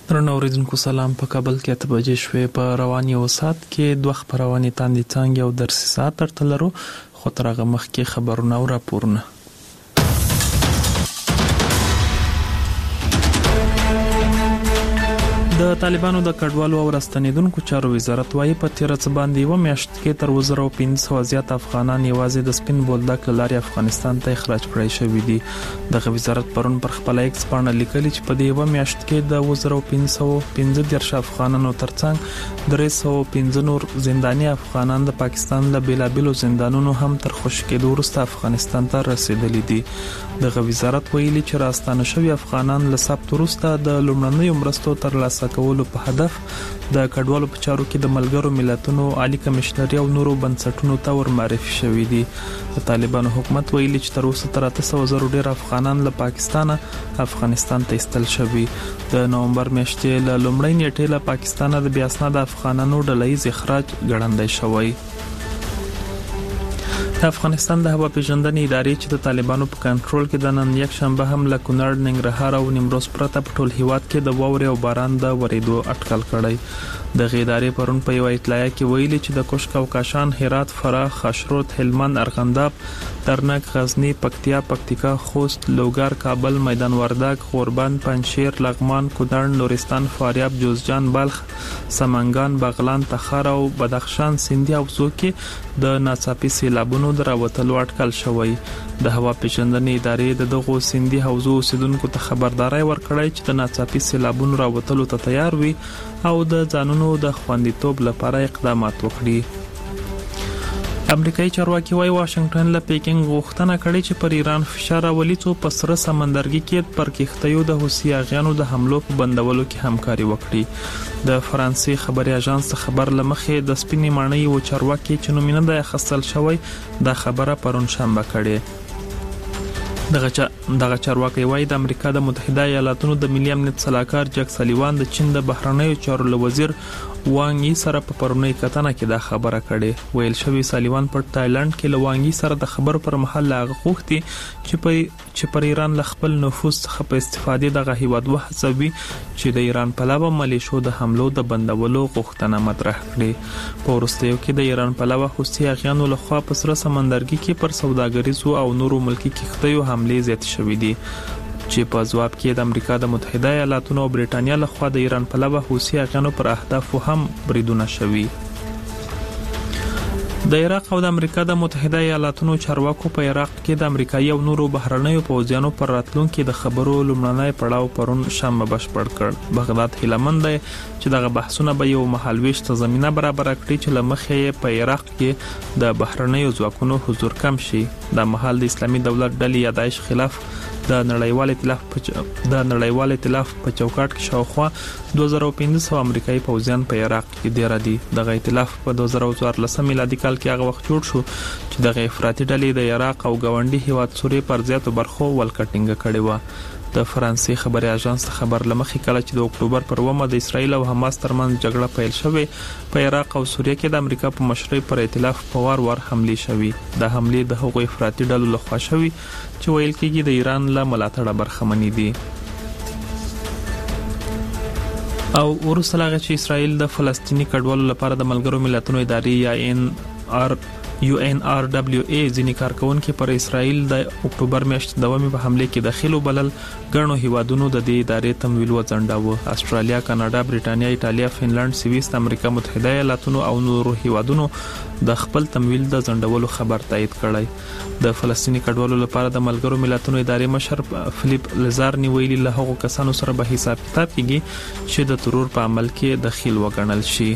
درنو اوریدونکو سلام. په کابل کې 8 بجې شوې. په رواني او سات کې دوه خبرونه تاندې څنګه او درسي سات ترته لرو، خو تر هغه مخکې خبرونه او راپورونه. د طالبانو د کډوالو او راستنیدونکو چارو وزارت وايي په 13 باندې و میاشت کې تر 1500 زیات افغانان یوازې د سپین بولدک لارې افغانستان ته اخراج کړای شوی دي. د وزارت پرون پر خپل ایکس باندې لیکلي چې په دې و میاشت کې د 1515 افغانانو ترڅنګ 315 نور زنداني افغانان د پاکستان له بیلابیلو زندانونو هم تر خوشی کېدو وروسته افغانستان ته رسیدلي دي. د وزارت ویلي چې راستانه شوی افغانان له ثبت وروسته د لومړنیو مرستو ترلاسه کولو په هدف د کډوالو په چارو کې د ملګرو ملتونو عالی کمشنري او نورو بنسټونو ته ورمعرفي شوي دي. د طالبانو حکومت ویلي چې تر اوسه تر 800 ډیر افغانان له پاکستان افغانستان ته ایستل شوي. د نومبر میاشتې له لومړۍ نیټې له پاکستان د بیا اسناد افغانانو ډله‌ییز اخراج ګړندی شوی. د افغانستان د هوا پیژندنې ادارې چې د طالبانو په کنټرول کې د نن یک شنبه هم له کونړ، ننګرهار او نیمروز پرته په ټول هیواد کې د واورې او باران د ورېدو اټکل کړی. د ادارې پرون په یو اطلاع کې ویلي چې د کوشک او کاشان، هرات، فراه، خاشرود، هلمند، ارغنداب، ترنک، غزنی، پکتیکا، خوست، لوګر، کابل، میدان وردګ، غوربند، پنجشیر، لغمان، کونړ، نورستان، فاریاب، جوزجان، بلخ، سمنګان، بغلان، تخار او بدخشان سیندي حوزو کې د ناڅاپي سیلابونو دراوتلو اټکل شوی. د هوا پیژندنې ادارې د دغو سیندي حوزو اوسیدونکو ته خبرداري ورکړی چې د ناڅاپي سیلابونو راوتلو ته تیار وي او د ځانونو د خوندیتوب لپاره اقدامات وکړي. امریکایي چارواکي وايي واشنگټن له پیکینګ غوښتنه کړې چې پر ایران فشار راولي څو په سره سمندرګي کې پر کښتیو د حوثي اغیانو د حملو په بندولو کې همکاري وکړي. د فرانسې خبري اژانس خبر لمخې د سپینې ماڼۍ او چارواکي چې نومینه د خصل شوی د خبره پرون شنبه کړې. دغه چارواکي وايي د امریکا د متحده ایالاتونو د ملي امنیت صلاحکار جک سلیوان د چین د بهرنیو چارو وزیر وانګي سره په پرونی کتنه کې دا خبره کړې. ویل شوی سلیوان په تایلند کې له وانګي سره د خبر پر مهال غوښتي چې پر ایران ل خپل نفوذ څخه په استفادې دغه هیواد وهڅوي چې د ایران په لور ملیشو د حملو د بندولو غوښتنه مطرح کړي. په وروستیو کې د ایران په لور حوثي اغیانو لخوا په سره سمندرګي کې پر سوداګریزو او نورو ملکی کښتیو حملې زیات شوې دي چې په ځواب کې د امریکا د متحده ایالاتونو او برېټانیا لخوا د ایران په لور حوثي اغیانو پر اهدافو هم بریدونه شوي. د عراق او د امریکا د متحده ایالاتونو چارواکو په عراق کې د امریکایي او نورو بهرنیو پوځیانو پر راتلونکو د خبرو لومړنی پړاو پرون شنبه بشپړ کړ. بغداد هیلمند دی چې دغه بحثونه به یو مهالويش ته زمينه برابر کړي چې لمخې په عراق کې د بهرنیو ځواکونو حضور کم شي. د مهال د اسلامي دولت ډلې یا داعش خلاف د نړیوال ائتلاف په چوکاټ کې شاوخوا 2500 امریکایي پوځیان په عراق کې دېره دي. دغه ائتلاف په 2014 میلادي کال کې هغه وخت جوړ شو چې دغه افراطي ډلې د عراق او ګاونډي هیواد سوریې پر زیاتو برخو ولکټینګ کړي و. د فرانسې خبري اژانس خبر لمخې کله چې د اکتوبر پر 1 د اسرایل او حماس ترمنځ جګړه پیل شوه، په عراق او سوریه کې د امریکا په مشرۍ پر ائتلاف په وار حملې شوې. د حملې د هغوی افراطي ډلو لخوا شوې چې ویل کېږي د ایران له ملاتړه برخمنې دي. او ورسره چې اسرایل د فلسطینی کډوالو لپاره د ملګرو ملتونو ادارې یا UNRWA ځینې کارکونکو پر اسرائیل د اکتوبر میاشتې دوامي په حمله کې داخلو بلل ګڼو هیوادونو د دې ادارې تمویل وځنډاوه. استرالیا، کاناډا، برېټانیا، ایټالیا، فنلند، سویس، امریکا متحده ایالاتونو او نورو هیوادونو د خپل تمویل د ځنډولو خبر تایید کړی. د فلسطینی کډوالو لپاره د ملګرو ملتونو ادارې مشر فلیپ لزارنی ویلي له هغو کسانو سره به حساب کتاب کیږي چې د ترور په عمل کې دخیل وګڼل شي.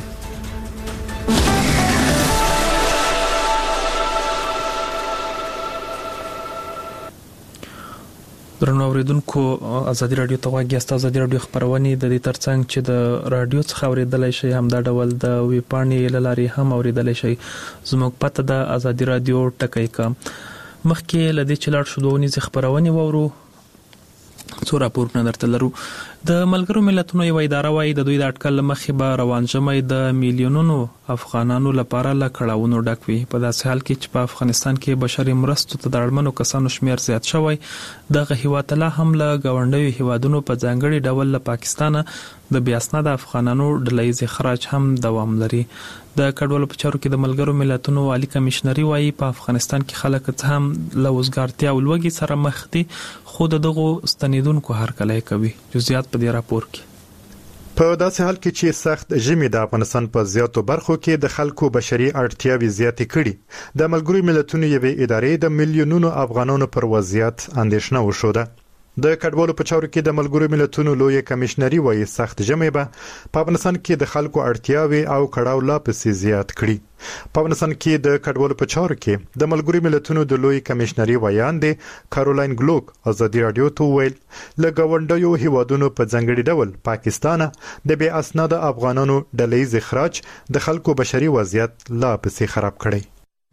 درنو اوریدونکو، ازادي رادیو ته واګي است. ازادي رادیو خبرونه د دې ترڅنګ چې د رادیو څخه اوریدلای شي هم دا ډول د ویب پاڼې لاري هم اوریدلای شي. زموږ پته د ازادي رادیو ټکای کا مخکې لدې چلار شو دوه نيز خبرونه وورو څو راپورونه درته لرو. د ملګرو ملتونو یو اداره وايي د دوی د اټکل مخې به روان جمعي د میلیونونو افغانانو لپاره له کړاوونو ډک وي. په داسې حال کې چې په افغانستان کې بشري مرستو ته د اړمنو کسانو شمیر زیات شوی، دغه هیواد لا هم له ګاونډیو هیوادونو په ځانګړي ډول له پاکستان د بې اسناده افغانانو ډلهییز اخراج هم دوام لري. د کډوالو په چارو کې د ملګرو ملتونو عالی کمشنري وايي په افغانستان کې خلک څه هم له وزګارتیا او لوږې سره مخ دي، خو دغه ستنیدونکو هرکلی کوي. جزئیات په دې راپور کې. په داسې حال کې چې سخت ژمي د افغانستان په زیاتو برخو کې د خلکو بشري اړتیاوې زیاتې کړي، د ملګرو ملتونو یوې ادارې د میلیونونو افغانانو پر وضعیت اندېښنه وښوده. د کډوالو په چارو کې د ملګرو ملتونو لوی کمشنري وايي سخت ژمي به په افغانستان کې د خلکو اړتیاوې او کړاو لا پسې زیات کړي. په افغانستان کې د کډوالو په چارو کې د ملګرو ملتونو د لوی کمشنري ویاندې کارولاین ګلوک ازادي رادیو ته ویل له ګاونډیو هیوادونو په ځانګړي ډول پاکستان د بې اسناده افغانانو ډلهییز اخراج د خلکو بشري وضعیت لا پسې خراب کړي.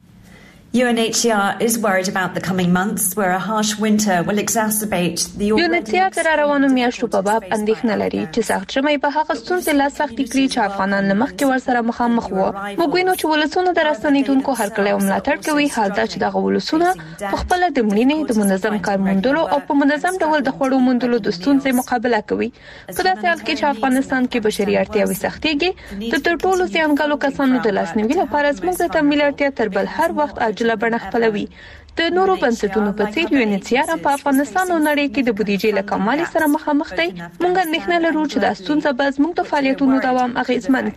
UNHCR is worried about the coming months where a harsh winter will exacerbate the UNHCR تر روانو میاشتو په باب اندېښنه لري چې سخت ژمی به هغه ستونزې لا سختې کړي چې افغانان له مخکې ورسره مخامخ وو. موږ وینو چې ولسونه د راستنېدونکو هرکلی او ملاتړ کوي، حال دا چې دغه ولسونه په خپله د مړینې د منظم کار موندلو او په منظم ډول د خوړو موندلو د ستونزې مقابله کوي. په داسې حال کې چې افغانستان کې بشري اړتیاوې سختېږي، د تر ټولو زیانګالو کسانو د لاسنیوي لپاره زموږ د تمویل اړتیا تر بل هر وخت عاجله بڼه خپلوي. د نورو بنسټونو په څیر UNHCR په افغانستان او نړۍ کې د بودیجې له کموالي سره مخامخ دی. موږ اندېښنه لرو چې د ستونزه به زموږ د فعالیتونو دوام اغېزمن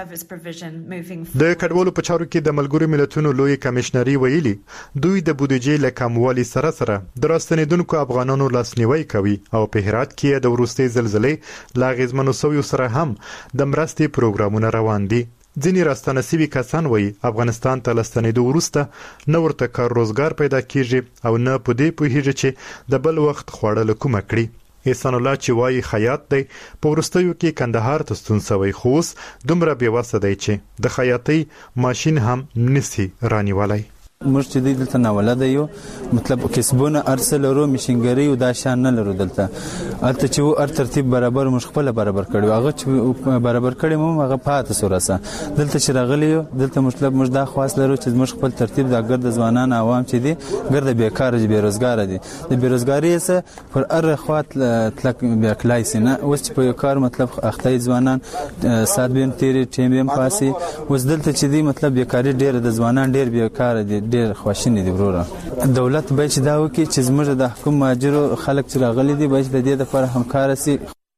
کړي. د کډوالو په چارو کې د ملګرو ملتونو لوی کمشنري ویلي دوی د بودیجې له کموالي سره د راستنېدونکو افغانانو لاسنیوي کوي او په هرات کې د وروستي زلزلې لا اغېزمنو سویو سره هم د مرستې پروګرامونه روان دي. ځینې راستنه سوي کسان وایي افغانستان ته لستنېدو وروسته نه ورته کار روزګار پیدا کیږي او نه په دې پوهیږي چې د بل وخت خواړه له کومه کړي. احسان الله چې وایي خیاط دی په وروستیو کې کندهار ته ستون شوی، خو اوس دومره بېوسه دی چې د خیاطۍ ماشین هم نسی رانیولی. موږ چې دلته ناولده یو مطلب کسبونه ارسل لرو مشینګری او دا شان نه لرو. دلته البته چې هر ترتیب برابر موږ خپل برابر کړو، هغه چې برابر کړی مو هغه پاتې سورسه. دلته چې راغلی یو دلته مطلب موږ دا خواص لرو چې موږ خپل ترتیب د ګرد ځوانان عوام چې دي ګرد بیکار دي، بیروزګار دي، د بیروزګاری سره پر ار خواط تلک بیاکلای سینه. اوس چې په کار مطلب اختای ځوانان سات بیم تیری ټیم بیم پاسي، اوس دلته چې دي مطلب بیکاری ډیر د ځوانان ډیر بیکار دي، ډیر خواشینی دي. وروره دولت به چې دا وکړي چې زموږ د حکومت ماجرو خلک چې راغلي دي به د دې لپاره همکار سي.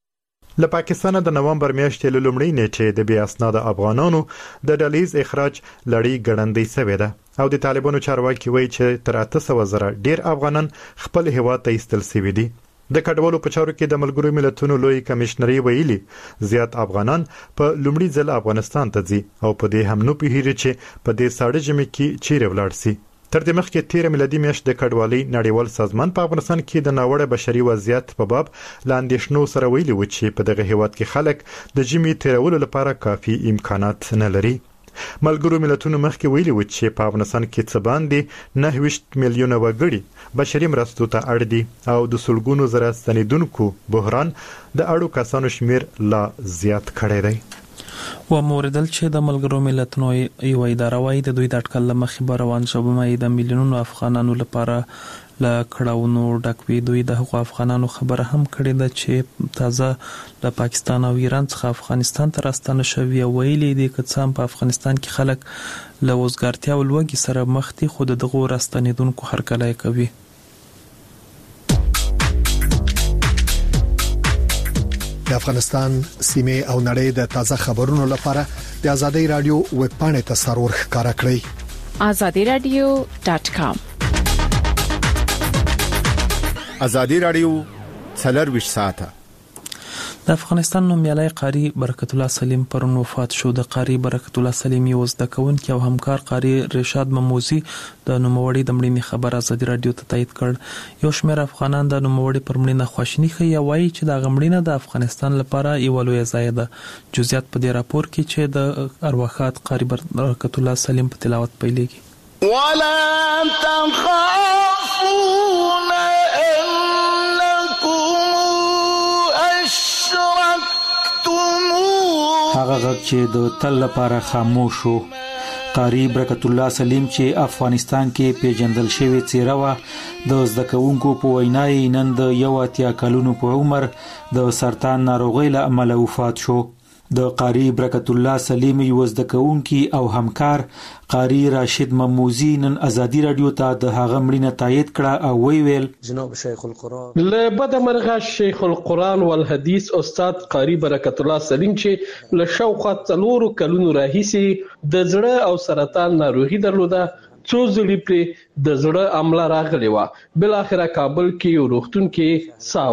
له پاکستان د نومبر میاشتې له لومړۍ نیټې د بې اسناده افغانانو د ډلهییز اخراج لړۍ ګړندۍ شوې ده او د طالبانو چارواکي وایي چې تر 800,000 ډیر افغانان خپل هیواد ته ایستل شوي دي. د کډوالو په چارو کې د ملګرو ملتونو لوی کمشنري ویلي زیات افغانان په لومړي ځل افغانستان ته ځي او په دې هم نو پیږي چې په دې ساړه ژمي کې چیرې ولاړ شي. تر دې مخکې 13 میلادي میاشت د کډوالۍ نړیوال سازمان په افغانستان کې د ناوړه بشري وضعیت په باب لاندېشنو سره ویلي و چې په دغه هیواد کې خلک د ژمي تیرولو لپاره کافي امکانات نه لري. ملګرو ملتونو مخکې ویلي و چې په افغانستان کې څه باندې 9 میلیونه وګړي بشري مرستو ته اړ دي او د سلګونو زره ستنېدونکو بحران د اړو کسانو شمیر لا زیات کړی دی. و موردل چې د ملګرو ملتونو یو اداره وايي د دوی د اټکل مخې به روان شوی د میلیونونو افغانانو لپاره له کړاوونو ډک وي. دوی د هغو افغانانو خبره هم کړې ده چې تازه له پاکستان او ایران څخه افغانستان ته راستنه شوي او ویلي دي که څه هم په افغانستان کې خلک له وزګارتیا او لوږې سره مخ دي، خو د دغو راستنېدونکو هرکلی کوي. د افغانستان سیمه او نړۍ د تازه خبرونو لپاره د آزادۍ رادیو ویب پاڼې ته سرور ښکارا کړئ. azadiradio.com. آزادی رادیو 24 ساعته. د افغانستان نومیالی قاری برکت الله سلیم پرون وفات شو. د قاری برکت الله سلیم یو زده کوونکی او همکار قاری رشاد مموزی د نوموړي د مړینې خبر آزادي رادیو ته تایید کړ. یو شمېر افغانان د نوموړي پر مړینه خواشیني ښیي او وایي چې د مړینه د افغانستان لپاره یو لوی ضایعه ده. جزئیات په دې راپور کې چې د ارواښاد قاری برکت الله سلیم په تلاوت پیلېږي. ولا تخافون أنكم أشركتم هغه غږ چې د تل لپاره خاموش شو. قاری برکت الله سلیم چې افغانستان کې پیژندل شوی څیره و، د زده کوونکو په وینای نن د 81 کلونو په عمر د سرطان ناروغۍ له امله وفات شو. د قاری برکت الله سلیم یو زده کوونکی او همکار قاری راشد مموزی نن ازادي رادیو ته د هغه مړینه تایید کړه او ویل جناب شیخ القرآن له بد مرغه شیخ القرآن والحدیث استاد قاری برکت الله سلیم چې له شاوخوا 4 کلونو راهیسې د زړه او سرطان ناروغي درلوده، څو ځلې پرې د زړه عمله راغلی و، بل اخره کابل کې یو روغتون کې ساه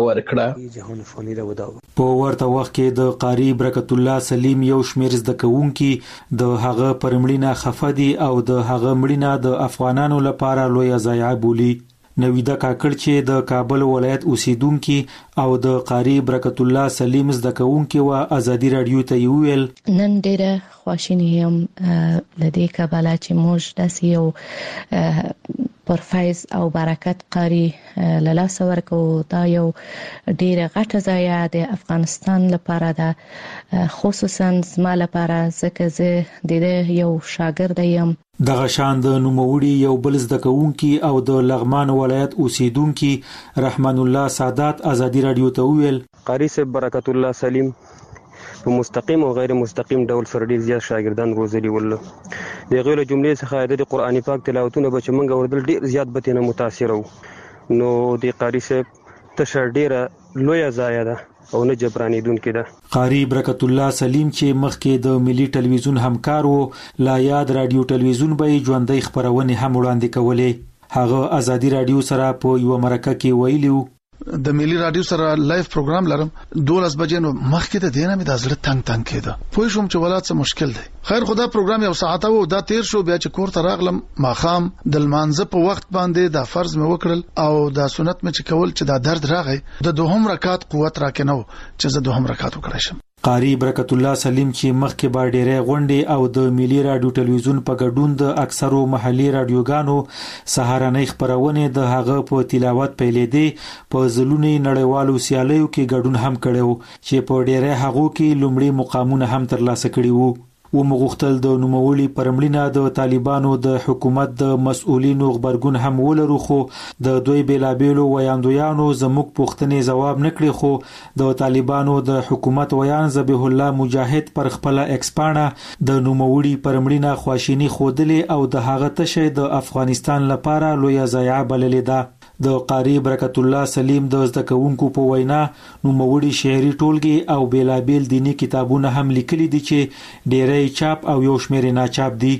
ورکړه. په ورته وخت کې د قاری برکت الله سلیم یو شمیر زده کوونکي د هغه پرمړینه خفه دي او د هغه مړینه د افغانانو لپاره لوی ضایعه بولي. نویده کاکړ چې د کابل ولایت اوسیدونکي او د قاری برکت الله سلیم زده کوونکي و ازادي رادیو ته ویل نن ډیره خوشاله یم لدې کابل چې موږ داسې یو پرفایز او برکت قاری لاله ورکو. دا یو ډیره غټه ځای د افغانستان لپاره ده، خصوصا زما لپاره ځکه زه د یو شاګرد یم. دغه شان د نوموړي یو بل زده کوونکی او د لغمان ولایت اوسیدونکي رحمان الله سادات ازادي رادیو ته ویل قاری صاحب برکت الله سلیم په مستقیم او غیر مستقیم ډول سره ډیر زیات شاګردان روزلي ول. د غوړو جملې څخه د قرآني پاک تلاوتونه به چې منګه وردل ډیر زیات به تنه متاثر وو. نو د قاری صاحب تشه ډیره لوی ځای ده او نه جبرانیدونکې ده. قاری برکت الله سلیم چې مخکې د ملي ټلویزیون همکار وو، لا یاد رادیو ټلویزیون به ژوندۍ خبرونه هم وړاندې کولې. هغه ازادي رادیو سره په یو مرکه کې ویلو د ملي رادیو سره لایف پروګرام لرم 12 بجې نو مخکې د دینه مې د زړه تنگ کېده، پوه شوم چې ولات څه مشکل دی. خیر خدا پروګرام یو ساعت وو، دا تیر شو، بیا چې کور ته راغلم ماخام د لمانځه په وخت باندې دا فرض مې وکړل او دا سنت مې چې کول چې دا درد راغی د دوهم رکعت قوت راکنه چې زه دوهم رکعت وکړم. قاری برکت الله سلیم چې مخکې با ډېرې غونډې او د ملي رادیو ټلویزیون په ګډون د اکثرو محلي رادیوګانو سهارنۍ خبرونه د هغه په تلاوت پیلېدې په ځلونی نړیوالو سیالیو کې ګډون هم کړو چې په ډېرې هغو کې لومړی مقامونه هم ترلاسه کړي وو. ومغختل د نوموړي پرمړینه د طالبانو د حکومت د مسؤلینو خبرګون هم ولرو، خو د دوی بیلابېلو ویاندویانو زموږ پوښتنې جواب نکړي. خو د طالبانو د حکومت ویان ذبیح الله مجاهد پر خپل ایکسپانه د نوموړي پرمړینه خواشینی خودلې او د هغه تشه د افغانستان لپاره لوی ضایعه بللې ده. د قاری برکت الله سلیم د زده کوونکو په وینا نوموړي شعري ټولګي او بیلابېل دینی کتابونه هم لیکلي دي چې ډېرې چاپ او یو شمېر ناچاپ دي.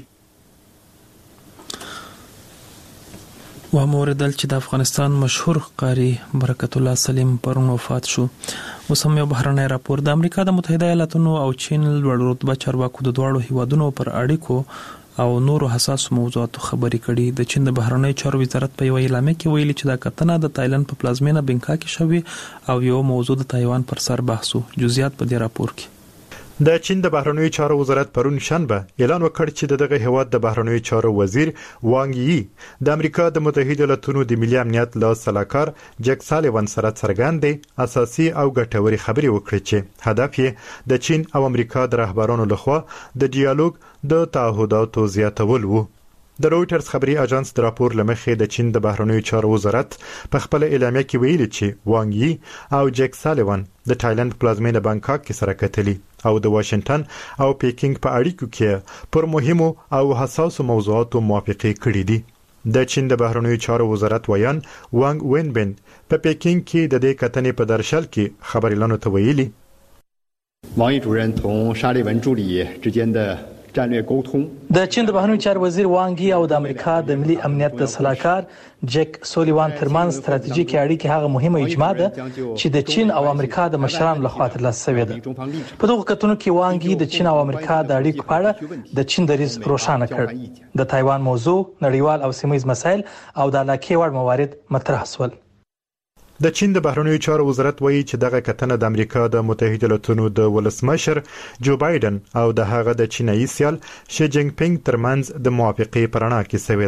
و موردل چې د افغانستان مشهور قاری برکت الله سلیم پرون وفات شو. اوس هم یو بهرنی راپور د امریکا د متحده ایالاتونو او چین لوړ رتبه چارواکو د دواړو هیوادونو پر اړیکو او نورو حساسو موضوعاتو خبرې کړي. د چین د بهرنی چارو وزارت په یو اعلامیه کې ویلي چې دا کتنه د تایلند په پلازمینه بنکاک کې شوې او یو موضوع د تایوان پر سر بحث وو. جزئیات په دې راپور کې. د چین د بهرنیو چارو وزارت پرون شنبه اعلان وکړ چې دغه هیواد د بهرنیو چارو وزیر وانګ یی د امریکا د متحده ایالاتونو د ملي امنیت له سلاکار جک سالیوان سره څرګندې اساسي او ګټوري خبرې وکړي چې هدف یې د چین او امریکا د رهبرانو لخوا د ډیالوګ د تعهداتو زیاتول وو. د رويټرز خبري اژانس د راپور لمخې د چین د بهرنیو چارو وزارت په خپل اعلامیه کې ویلي چې وانګ یی او جک سالیوان د تایلند پلازمینه بانکاک کې سره کتلي او د واشنگټن او پیکینګ په اړیکو کې پر مهمو او حساسو موضوعاتو موافقه کړې دي. د چین د بهرنیو چارو وزارت ویان وانګ وینبن په پیکینګ کې د دې کتنې په درشل کې خبريالانو ته ویلي وانګ主任同沙利文助理之间的 د چین د بهرنیو چارو وزیر وانګ یی او د امریکا د ملي امنیت د سلاکار جک سولیوان ترمن ستراتیژیکي اړیکې هغه مهمه اجماع ده چې د چین او امریکا د مشرانو لخوا ترلاسه شوې ده. په دغه کتنو کې وانګ یی د چین او امریکا د اړیکو په اړه د چین دریځ روښانه کړ. د تایوان موضوع، نړیوال او سیمه ییز مسایل او د علاقې وړ موارد مطرح شول. د چین د بهرنیو چارو وزارت وایي چې دغه کتنه د امریکا د متحده ایالاتونو د ولسمشر جو بایدن او د هغه د چینایي سیال شي جینګ پینګ ترمنځ د موافقې پرنا کې شوې ده.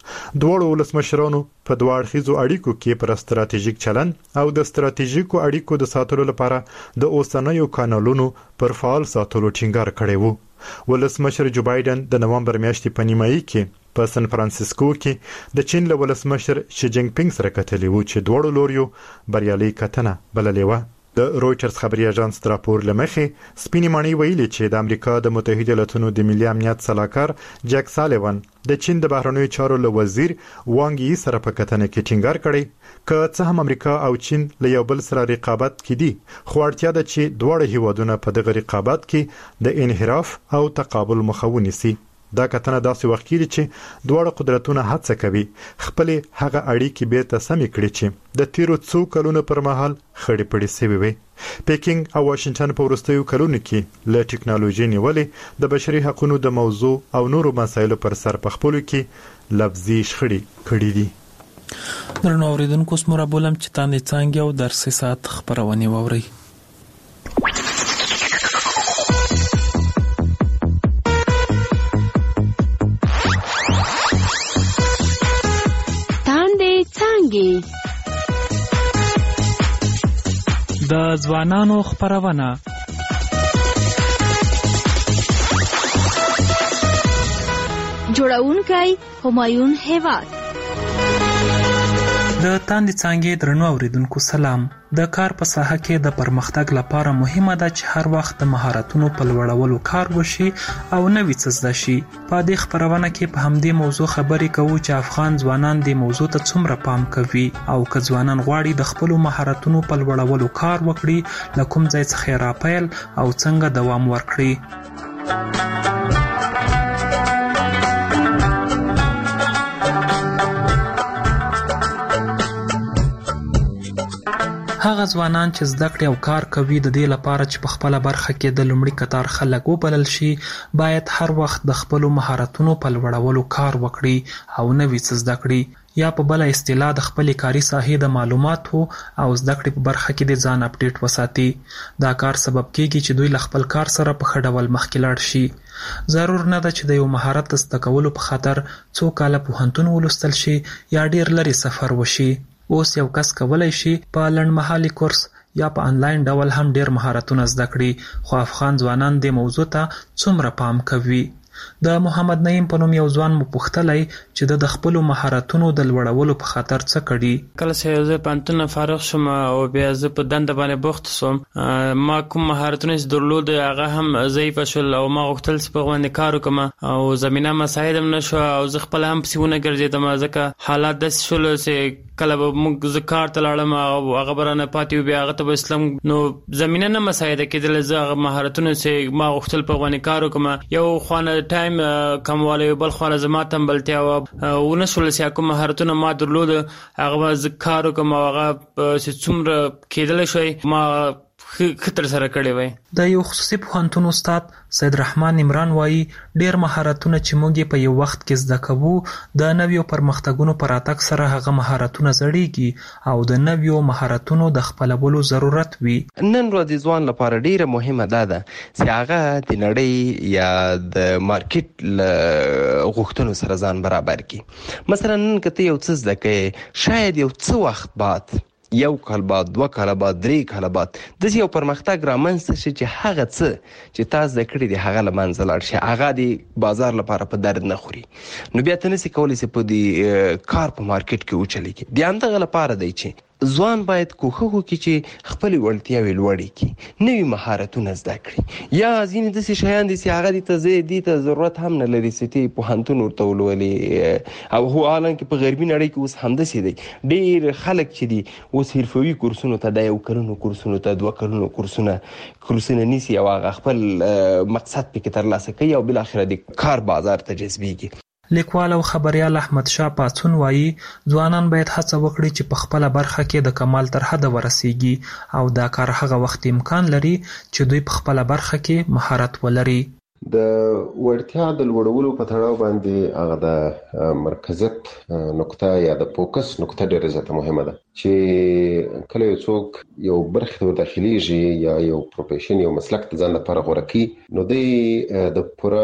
دوه ولسمشرانو په دوه اړخیزو اړیکو کې پر ستراتیژیک چلن او د ستراتیژیکو اړیکو د ساتلو لپاره د اوسنیو کانالونو پر فعال ساتلو ټینګار کړی وو. ولسمشر جو بایدن د نومبر میاشتې په نیمایي کې په سان فرانسیسکو کې د چین له ولسمشر شي جینګ پینګ سره کتلي وو چې دوه لوريو بریالي کتنه بللې و. د رويټرز خبري اژانس راپور لمخې سپینې مانی ویلي چې د امریکا د متحده ایالاتونو د ملي امنیت سلاکار جک سالیوان د چین د بهرنیو چارو له وزیر وانګ یي سره په کتنه کې ټینګار کړی که څه هم امریکا او چین له یو بل سره رقابت کې دي، خو اړتیا ده چې دواړه هیوادونه په دغه رقابت کې د انحراف او تقابل مخه ونیسي. دا کتنه داسې وخت کې چې دواړه قدرتونه هڅه کوي خپل هغه اړیکې بیرته سمې کړي چې د تیرو څو کلونو پر مهال خړې پړې سوي وي. پیکینګ او واشنگټن په وروستیو کلونو کې له ټکنالوژي نیولې د بشري حقوقو د موضوع او نورو مسایلو پر سر په خپلو کې لفظي شخړې کړې دي. درنو اوریدونکو سمره بولم چې تاندې څنګه او درس ساعت خبرونه ووري. د ځوانانو خبرونه جوړونکي همایون هیواد. د تاندې څنګه درنو اوریدونکو سلام. د کار په ساحه کې د پرمختګ لپاره مهمه ده چې هر وخت د مهارتونو په لوړولو کار وشي او نوې څه زده شي. په دې خبرونه کې په همدې موضوع خبرې کوو چې افغان ځوانان د موضوع ته څومره پام کوي او که ځوانان غواړي د خپل مهارتونو په لوړولو کار وکړي له کوم ځای څخه راپیل او څنګه دوام ورکړي. هغه ځوانان چې زده کړې او کار کوي د دې لپاره چې په خپل برخه کې د لومړي قطار خلک وبلل شي باید هر وخت د خپل مهارتونو په لوړولو کار وکړي او نوې څه زده کړي یا په بل اصطلاح د خپل کاري ساحې د معلوماتو او زده کړې په برخه کې د ځان اپډیټ وساتي. دا کار سبب کیږي چې دوی له خپل کار سره په ښه ډول مخکې لاړ شي. ضرور نه ده چې د یو مهارت زده کولو په خاطر څو کاله پوهنتون ولوستل شي یا ډیر لري سفر وشي. اوس یو کس کولای شي په لنډمهالي کورس یا په انلاین ډول هم ډیر مهارتونه زده کړي، خو افغان ځوانان د موضوع ته څومره پام کوي؟ د محمد نعیم په نوم یو ځوان مو پوښتلی چې د خپل مهارتونو د لوړولو په خاطر څه کړي. کله چې زه پانتون فارغ شوم او بیا زه په دنده باندې بوخت شوم، ما کوم مهارتونه چې درلود هغه هم ضعیف شول او ما غوښتل چې په باندې کار وکم او زمينه مساعد هم نشو او زه خپل هم پسونه ګرځیدم ځکه حالات د شول چې کله به موږ زکار تلاړم او هغه برانه پاتې بیا هغه ته اسلام نو زمينه نه مساعد کېدل. زه مهارتونه چې ما غوښتل په باندې کار وکم یو خوانه ټایم کمواله بل خو زما تمبلتیا او نشول چې کوم مهارتونه ما درلود هغه ذکر کوم هغه چې څومره کېدل شي ما خطر سره کړی وای. د یو خصوصي پوهنتون استاد سید رحمان عمران وایي ډیر مهارتونه چې موږ په یو وخت کې زده کوو د نویو پرمختګونو پر اتک سره هغه مهارتونه زړیږي او د نویو مهارتونو د خپلولو ضرورت وي. نن ورځ ځوان لپاره ډیره مهمه ده چې هغه د نړۍ یا د مارکیټ غوښتنو سره ځان برابر کړي. مثلا نن کته یو څه زده کوي شاید یو څه وخت بعد یو کال بعد 2 کال بعد 3 کال بعد د یو پرمختګ رامنځته شي چې هغه څه چې تاسو د کړی دی هغه لمنځه لاړ شي هغه د بازار لپاره په درد نه خوري. نو بیا ته نسی کولی چې په دې کار په مارکیټ کې وچلیږي. د اندغه لپاره دی چې ځوان باید کوښښ وکړي چې خپل وړتیاوې لوړې کړي، نوي مهارتونه زده کړي یا ځینې داسې شیان دي چې هغه دې ته ضرورت هم نه لري چې ته پوهنتون ورته ولولې او هو حالانکه په غربي نړۍ کې اوس همداسې دی. ډېر خلک چې دي اوس حرفوي کورسونو ته د 1 کلونو کورسونو ته 2 کلونو کورسونه نیسي او هغه خپل مقصد پکې ترلاسه کوي او بالاخره د کار بازار ته جذبېږي. لیکوال او خبريال احمد شاه پاتون وایي ځوانان باید هڅه وکړي چې په خپل برخه کې د کمال تر حد ورسیږي او دا کار هغه وخت امکان لري چې دوی په خپل برخه کې مهارت ولري. د ورتیا د لوړولو په تړاو باندې هغه د مرکزیت نقطه یا د فوکس نقطه ډېره زیاته مهمه ده چې کله یو څوک یو برخه ته داخليږي یا یو پروفیشن یو مسلک ته ځان لپاره غوړه کوي نو د پوره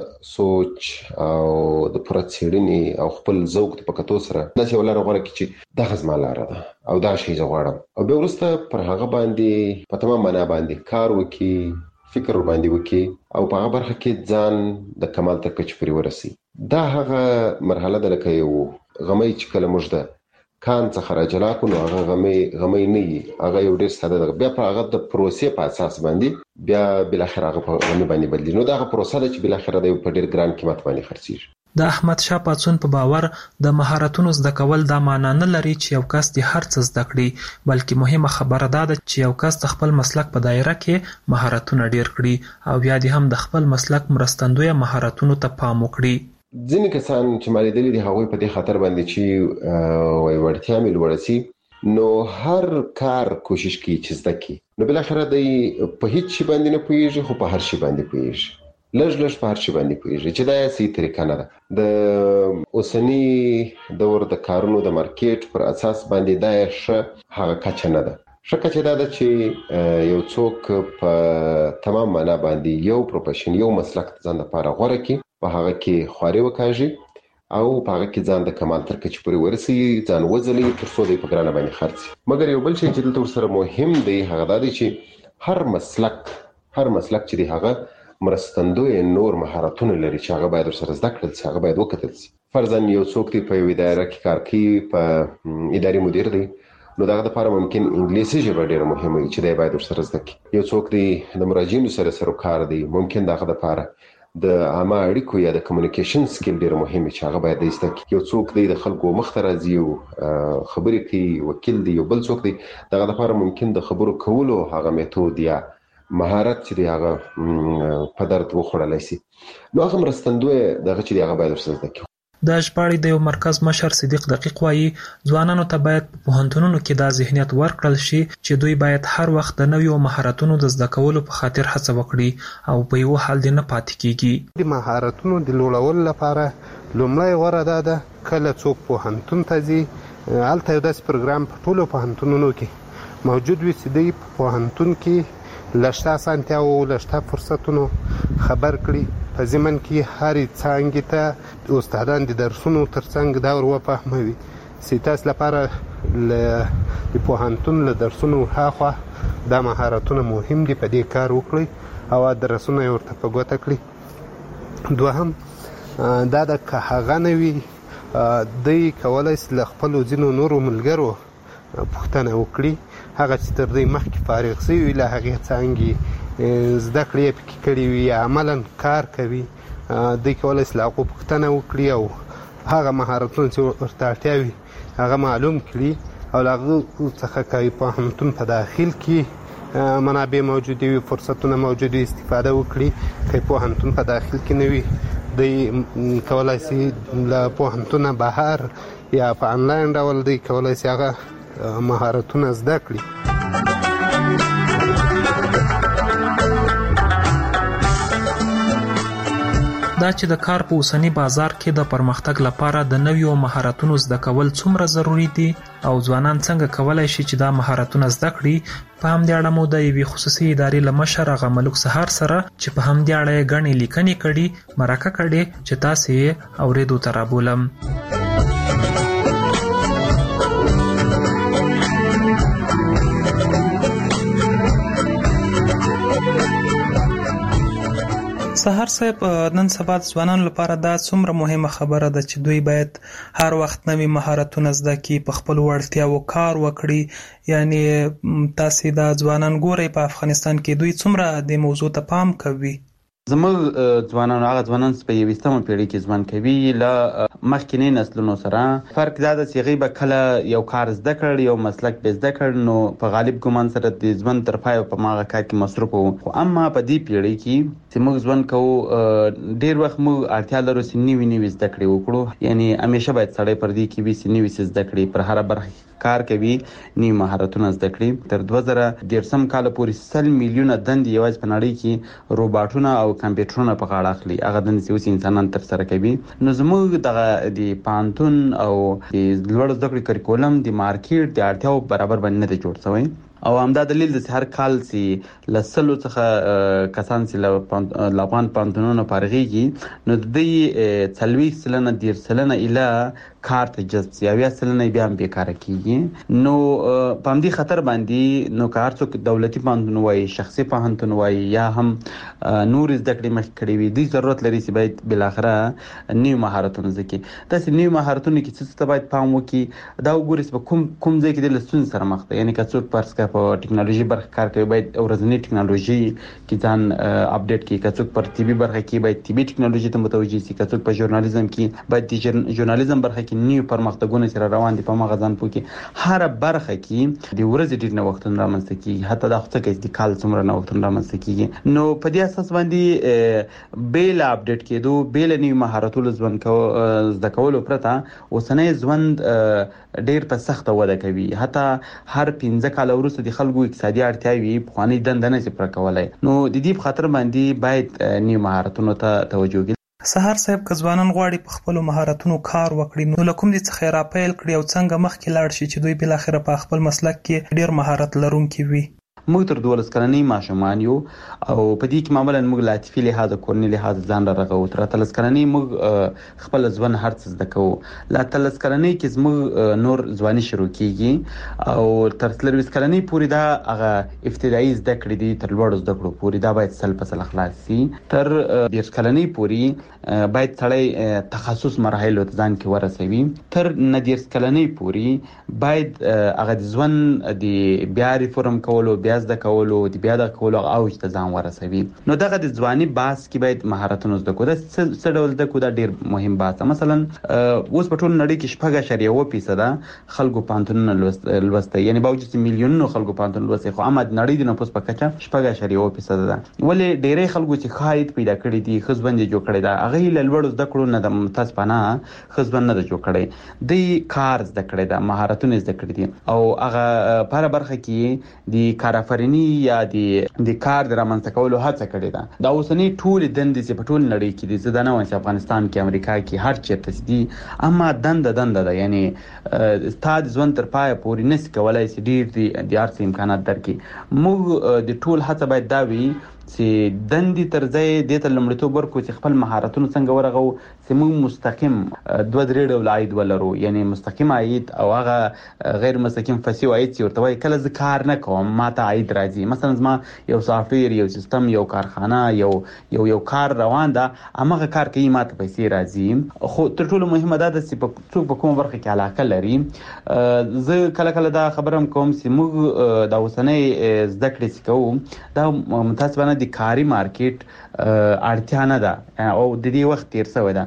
سوچ او د پوره څېړنې او خپل ذوق په کتو سره دا چې ولر غوړه کوي چې دا غزما لاره ده او دا شی زه غواړم او به ورسته پر هغه باندې په تمام معنا باندې کار وکي فکر باندې وکي او په هغه برخه کې ځان د کمال تر کچ پورې ورسي دا هغه مرحله ده لکه یو غمي چې کله موږ ده کان څخه راجلا کو نو هغه غمي نه هغه یو ډېر ساده ده بیا په هغه د پروسې په اساس باندې بیا بل اخر هغه په غمي باندې بدلی نو دا هغه پروسه ده چې بل اخر د په ډېر ګران قیمت باندې خرڅیږي د احمد شاه پاڅون په باور د مهارتونو زده کول دا معنی نه لري چې یو کس د هر څه زده کړي بلکې مهمه خبره ده چې یو کس د خپل مسلک په دایره کې مهارتونه ډیر کړي او بیا د هم د خپل مسلک مرستندوی مهارتونو ته پام وکړي ځینې کسان چې مالیدلې دي هغوی په دې خاطر باندې چې وای ورتیا مې لوړسي نو هر کار کوشش کوي چې زده کړي نو بل اخر د په هیڅ شي باندې نه پوهیږي خو په هر شي باندې پوهیږي لږ په هر شي باندې پوهیږي چې دا یې صحیح طریقه نه ده د اوسنی دور د کارونو د مارکیټ پر اساس باندې دا یې هغه کچه نه ده ښه کچه دا ده چې یو څوک په تمام معنا باندې یو پروفیشن یو مسلک ځان لپاره غوره کړي په هغه کې خواري وکړي او په هغه کې ځان د کمال تر کچ پورې ورسي ځان وځلي تر څو د په ګرانه باندې خرڅي مګر یو بل شی چې دلته سره مهم دی هغه دا دی چې هر مسلک چې دی هغه مرستندوی نور مهارتونه لري چې هغه باید سره زده کړل شي هغه باید وکړل شي فرضاً یو څوک دی په یوه دایره کې کار کوي په اداري مدیر دی نو دغه لپاره ممکن انګلیسي ژبه ډیره مهمه وي چې دی باید سره زده کړي یو څوک دی د مراجعینو سره کار دی ممکن دغه لپاره د عامه اړیکو یا د کمیونیکیشن سکیل ډیره مهمه چې هغه باید زده کړي یو څوک دی د خلکو مخ ته راځي او خبرې کوي وکیل دی یو بل څوک دی دغه لپاره ممکن د خبرو کولو هغه میتود یا مهارت چې دی هغه په درد وخوړلای شي نو هغه مرستندوی دغه چې دی هغه باید ورسره زده کړي د ژباړې د یو مرکز مشر صدیق دقیق وایي ځوانانو ته باید په پوهنتونونو کې دا ذهنیت ورکړل شي چې دوی باید هر وخت د نویو مهارتونو د زده کولو په خاطر هڅه وکړي او په یو حال دې نه پاتې کیږي د مهارتونو د لوړولو لپاره لومړی غوره ده کله څوک پوهنتون ته ځي هلته یو داسې پروګرام په ټولو پوهنتونونو کې موجود وي چې دوی په پوهنتون کې لشته اسانتیاو لشته فرصتونو خبر کړي په ضمن کې هرې څانګې ته استادان د درسونو ترڅنګ دا ور وفهموي چې تاسو لپاره د پوهنتون له درسونو هاخوا دا مهارتونه مهم دي په دې کار وکړي او درسونه ورته په ګوته کړي دوهم دا د که هغه نه وي دوی کولی شي له خپلو ځینو نورو ملګرو پوښتنه وکړي هغه چې تر دې مخکې فارغ شوي له هغې څانګې زده کړې یې پکې کړي وي یا عملا کار کوي دوی کولی شي له هغو پوښتنه وکړي او هغه مهارتونه چې ورته اړتیا وي هغه معلوم کړي او له هغو څخه که پوهنتون په داخل کې منابع موجودې وي فرصتونه موجود وي استفاده وکړي که پوهنتون په داخل کې نه وي دوی کولی شي له پوهنتونه بهر یا په انلاین ډول دوی کولی شي هغه مهارتونه زده کړي دا چې د کار په اوسنی بازار کې د پرمختګ لپاره د نویو مهارتونو زده کول څومره ضروری دي او ځوانان څنګه کولای شي چې دا مهارتونه زده کړي په همدې اړه مو د یوې خصوصي ادارې له مشر هغه ملک سهار سره چې په همدې اړه یې ګڼې لیکنې کړي مرکه کړې چې تاسې یې اورېدو ته رابولم سهار صاحب نن سبا ځوانانو لپاره دا څومره مهمه خبره ده چې دوی باید هر وخت نوي مهارتونه زده کړي په خپل وړتیاو کار وکړي یعنی تاسو دا ځوانان ګورئ په افغانستان کې دوی څومره د موضوع ته پام کوي زموږ ځوانان هغه ځوانان په 21مه پیړۍ کې ځوان کوي له مخکینی نسلونو سره فرق دا ده چې هغوی به کله یو کار زده کړ یو مسلک به زده کړ نو په غالب ګمان سره د ژوند تر پایه په هغه کار کې مصروف وو خو اما په دې پیړۍ کې چې موږ ژوند کوو ډېر وخت موږ اړتیا لرو چې نوي زده کړې وکړو یعنی همیشه باید سړی پر دې کې وي چې نوي څه زده کړي پر هره برخه کار کوي نوي مهارتونه زده کړي. تر 2013 کال پورې 100 میلیونه دندې یوازې په نړۍ کې روباټونه او کمپیوټرونه په غاړه اخلي. هغه دندې چې اوس انسانان تر سره کوي. نو زموږ د پانتون او د لوړ زده کړې کریکولم د مارکیټ د اړتیاو برابر باندې نه دی جوړ شوی. او همدا دلیل د هر کال سي لسلو څخه کسان سي افغان پانتونونو فارغيږي نو د دې 40% 10% اله کار ته جذب سي او 10% بیا هم بیکاره کیږي. نو په همدې خطر باندې نو کار څوک دولتي پانتون وای شخصي پانتون وای یا هم نور زده کړې مخ کړې وي د ضرورت لري چې باید بل اخره نیو مهارتونه زده کړي. تاسو نیو مهارتونه کې څه ته باید پام وکړي دا وګورئ په کوم ځای کې د لستون سره مخ ده. یعنی که څوک پرسکه په ټکنالوژي برخه کار کوي باید ورځنی ټکنالوژي کې ځان اپډیټ کړي. که څوک پر طبي برخه کې باید طبي ټکنالوژي ته متوجي شي. که څوک په ژورنالیزم کې باید د ژورنالیزم برخه کې نیو پرمختګونه سره روان دي په مغه ځان پوکي. هر برخه کې د ورځې ډیر نوښتونه رامنځته کیږي. حتی دا څه کې د کال څومره نوښتونه رامنځته کیږي. نو په دې اساس باندې بیل اپډیټ کېدو بیل نیو مهارتونو زده کولو پرته اوسنۍ ژوند ډیر په سخته وده کوي. حتی هر 15 کال وروسته د خلکو اقتصادي اړتیاوي خواني دندنه چې پر کولای. نو د دې په خاطر باندې باید نیو مهارتونو ته توجه وکړي. سحر صاحب که ځوانان غواړي په خپل مهارتونو کار وکړي نو لکم دي څخه را پیل کړي او څنګه مخکې لاړ شي چې دوی بل اخر په خپل مسلک کې ډیر مهارت لرونکي وي. موږ تر 12 کلنۍ ماشومان یو او په دې کې معمولا موږ لاتفي لحاظ کورنی لحاظ ځان راغو. تر 13 کلنۍ موږ خپل ځوان هرڅ زده کوو. لا 13 کلنۍ کې موږ نور ځواني شروع کیږي او تر 13 کلنۍ پورې دا هغه ابتدایي زده کړې دي تر لوړ زده کړو پورې دا باید سل په سل خلاص شي. تر 10 کلنۍ پورې باید سړی تخصص مراحل ته ځان کې ورسوي. تر 19 کلنۍ پورې باید هغه د ژوند د بیا ریفورم کولو بیا زده کولو د بیا د کولو او ته ځان ورسوي. نو دغه د ځواني باس کې باید مهارتونه زده کړو. دا څه ډول زده کړو دا ډیر مهم باس. مثلا اوس په ټول نړۍ کې 4.1% خلکو پانتونونه لوسته. یعنی باوجود چې میلیونونو خلکو پانتون لوسته خو اما د نړۍ د نفوس په کچه 4.1% ده. ولې ډیری خلکو چې خاید پیدا کړی دي خزبند جوړ کړی دا هغه له لوړ زده کړو نه د متاسفانه خزبند نه جوړ کړی دی کار زده کړی دا مهارتونه زده کړی دي او هغه په برخه کې د کارآفرینی یا د کار د رامنځته کولو هڅه کړې ده. دا اوسنی ټول دندې چې په ټول نړۍ کې دي زه دا نه وایم چې افغانستان کې امریکا کې هر چیرته دي اما دنده ده. یعنی ستاد ژوند تر پای پورې نس کولای شي ډیر د ارث امکانات درکې. موږ د ټول هڅه باید دا وي چې دندې تر ځای د ته لمړیتوب ورکو چې خپل مهارتونه څنګه ورغو چې موږ مستقیم 2-3 ډول عاید ولرو. یعنی مستقیم عاید او هغه غیر مستقیم فسیو عاید چې ورته وایي کله ز کار نه کوم ماته عاید راځي. مثلا زما یو سافټویر یو سیستم یو کارخانه یو کار روان ده هغه کار کوي ماته پیسې راځي. خو تر ټولو مهمه ده چې څوک په کومه برخه کې علاقه لري. زه کله دا خبرم کوم چې موږ د اوسنۍ زده کړې کوو دا متاسفانه د کاري مارکیټ اړتیا نه ده او د دې وخت تیر شوی ده.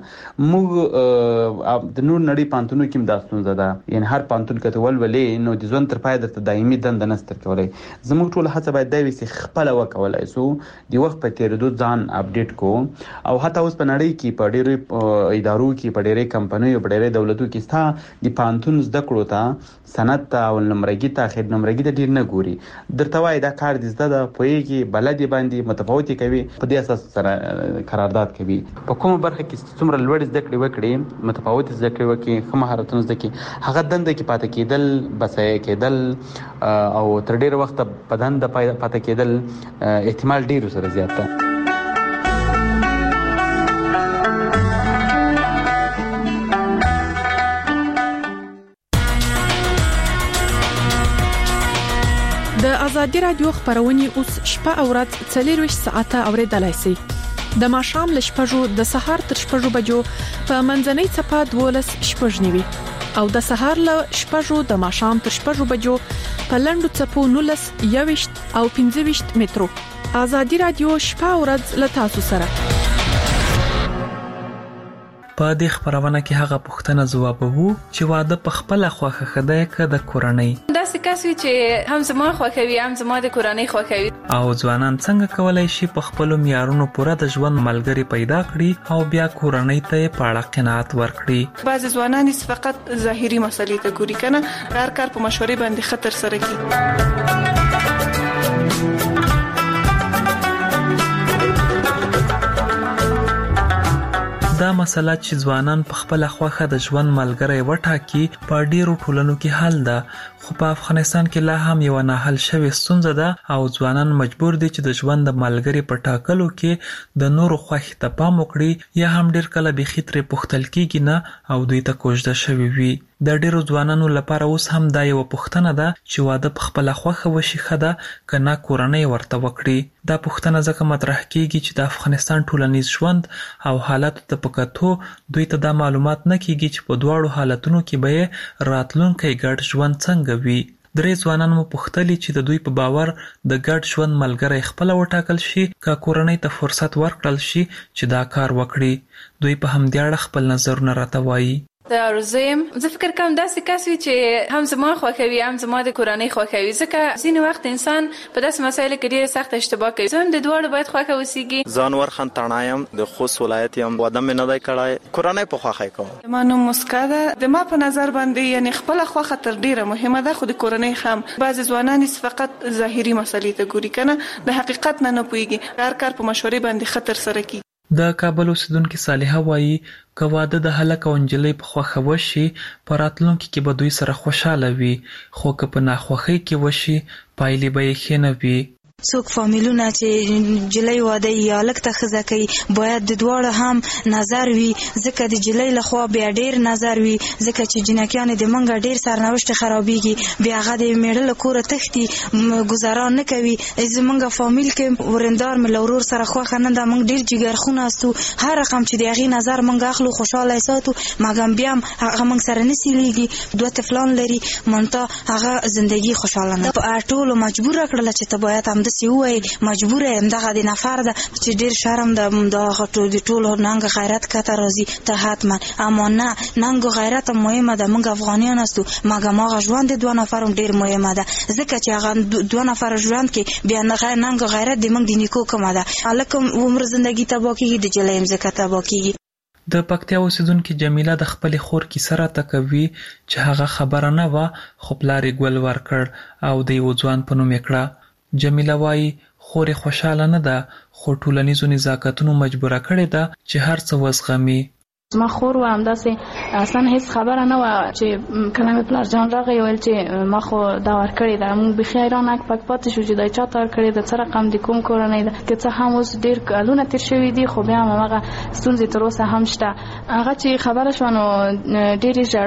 موږ د نور نړۍ پانتونو کې دا ستونزه ده. یعنی هر پانتون کته ولولې نو د ژوند تر پای د دایمي دنده نستر کولای. زموږ ټول هڅه باید دا وي چې خپل وکولای سو د وخت په تیریدو ځان اپډیټ کو او حتی اوس په نړۍ کې په ډېرو ادارو کې په ډېرې کمپنیو په ډېرې دولتو کې ستا د پانتون زده کړو ته سند ته او نمرګي ته خیر نمرګي ته ډیر نه ګوري. درته وای دا کار د زده د پویږي بلدي باندې متفاوتي کوي په دې اساس سره قرارداد کوي. په کومه برخه کې څومره لوړ زده کړې وکړي متفاوت زده کړې وکړي خو مهارتونه زده کړي هغه دنده کې پاتې کېدل بسای کېدل او تر ډیر وخت په دنده پاتې کېدل احتمال ډیر سره زیات ده. د ازادي رادیو خبرونه اوس شپه او ورځ 24 ساعته اوریدلای شئ. د ماښام ل شپږو د سهار تر شپږو بجو په منځنۍ چپه 12 شپږ نیوي او د سهار ل شپږو د ماښام تر شپږو بجو په لندو چپو 19 21 او 25 مترو. ازادي رادیو شپه او ورځ ل تاسو سره. په دې خبرونه کې هغه پوښتنه ځوابوو چې واده په خپل خوخه خدای کې د کورنۍ دا څه کسي چې هم زما خوخوي هم زما د کورنۍ خوخوي. او ځوانان څنګه کولای شي په خپل معیارونو پوره د ژوند ملګری پیدا کړي او بیا کورنۍ ته په اړه قناعت ورکړي. بعض ځوانان فقط ظاهري مسلې ته ګوري کنه کار په مشورې باندې خطر سره کی. دا مسله چې ځوانان په خپل خوخه د ژوند ملګری وټاکي په ډیرو ټولنو کې حل ده، خو په افغانستان کې لا هم یو نه حل شوی ستونزه ده او ځوانان مجبور دي چې د ژوند د ملګری په ټاکلو کې د نورو خوښ ته پام وکړي یا هم ډیر کله به خطر پختل کېږي نه او دوی ته کوژده شوی وي. د ډیرو ځوانانو لپاره اوس هم دا یو پوښتنه ده چې واده په خپل خوخه وشي خده کنه کورنۍ ورته وکړي. دا پوښتنه ځکه مطرح کیږي چې د افغانستان ټولنیز ژوند او حالت ته پکاتو دوی ته دا معلومات نه کیږي چې په دواړو حالتونو کې به راتلونکي ګډ ژوند څنګه وي. درې ځوانان مو پوښتلي چې د دوی په باور د ګډ ژوند ملګری خپل وټاکل شي که کورنۍ ته فرصت ورکړل شي چې دا کار وکړي. دوی په همدې اړه خپل نظرونه راته وایي. د ارزویم زه فکر کوم داسې کس وي چې هم زما خوښوي هم زما د کورنۍ خوښوي، ځکه ځینې وخت انسان په داسې مسایلو کې ډېر سخت اشتباه کوي. زه هم د دواړو باید خوښه وسیږي. زه انور خان تڼایم د خوست ولایت یم. واده مې نه دی کړی، کورنۍ په خوښۍ کوم. ما نوم مسکا ده. د ما په نظر باندې یعنی خپله خوښه تر ډېره مهمه ده، خو د کورنۍ هم. بعضې ځوانان فقط ظاهري مسلې ته ګوري کنه د حقیقت نه پوهېږي، کار په مشورې باندې خطر سره کی. د کابل اوسیدونکو صالحه وایي که واده د هلک او نجلۍ په خوښه وشي په راتلونکي کې به دوی سره خوشاله وي، خو که په ناخوښۍ کې وشي پایلې به یې ښې نه وي. څوک فامیلونه چې جلۍ واده یا لک ته خزه کوي باید د دواړو هم نظر وي، ځکه د جلۍ لخوا بیا ډیر نظر وي، ځکه چې جنکیان د منګه ډیر سرنوشت خرابېږي، بیا هغه د میړه له کوره تښتي گزاران نه کوي. زمونږ فامیل کې ورندار مې له ورور سره خوښه نه ده، موږ ډیر جګرخونه استو، هر رقم چې د هغې نظر موږ اخلو خوشحاله ساتو، مګم بیا هم هغه موږ سره نه سیلیږي. دوه طفلان لري منتها هغه زندگی خوشحاله نه. په ټولو مجبور کړل چې ته باید هم داسې ووایې مجبور یم دغه د نفر ده چې ډېر شرم ده د ټولو ننګ غیرت کته راځي ته حتما، اما نه ننګ غیرت مهمه ده. موږ افغانیان استو مګم هغه ژوند د دوه نفرو ډېر مهمه ده، ځکه چې هغه دوه نفر ژوند کې بیا ننګ غیرت د موږ د نیکو کومه ده. هلک عمر زندګي تباه کېږي، د جلۍ مځکه تباه کېږي. د پکتیا اوسیدونکو جمیله د خپل خور کیسه راته کوي چې هغه خبره نه وه خو پلار یې ګل ورکړ او د یو ځوان په نوم یې کړه. جمیله وایي خور یې خوشحاله نه ده خو ټولنیزو نزاکتونو مجبوره کړې ده چې هر څه وزغمي. زما خور و همداسې اصلا هیڅ خبره نه وه چې کله مې پلار جان راغی ویل چې ما خو دا ورکړې ده. موږ بیخي حیران اک پک پاتې شو چې دا چا ته ورکړې ده، څه رقم د کوم کورنۍ ده، که څه هم اوس ډېر کلونه تېر شوي دي خو بیا هم هماغه ستونزې تر اوسه هم شته. هغه چې خبره شوه نو ډېر یې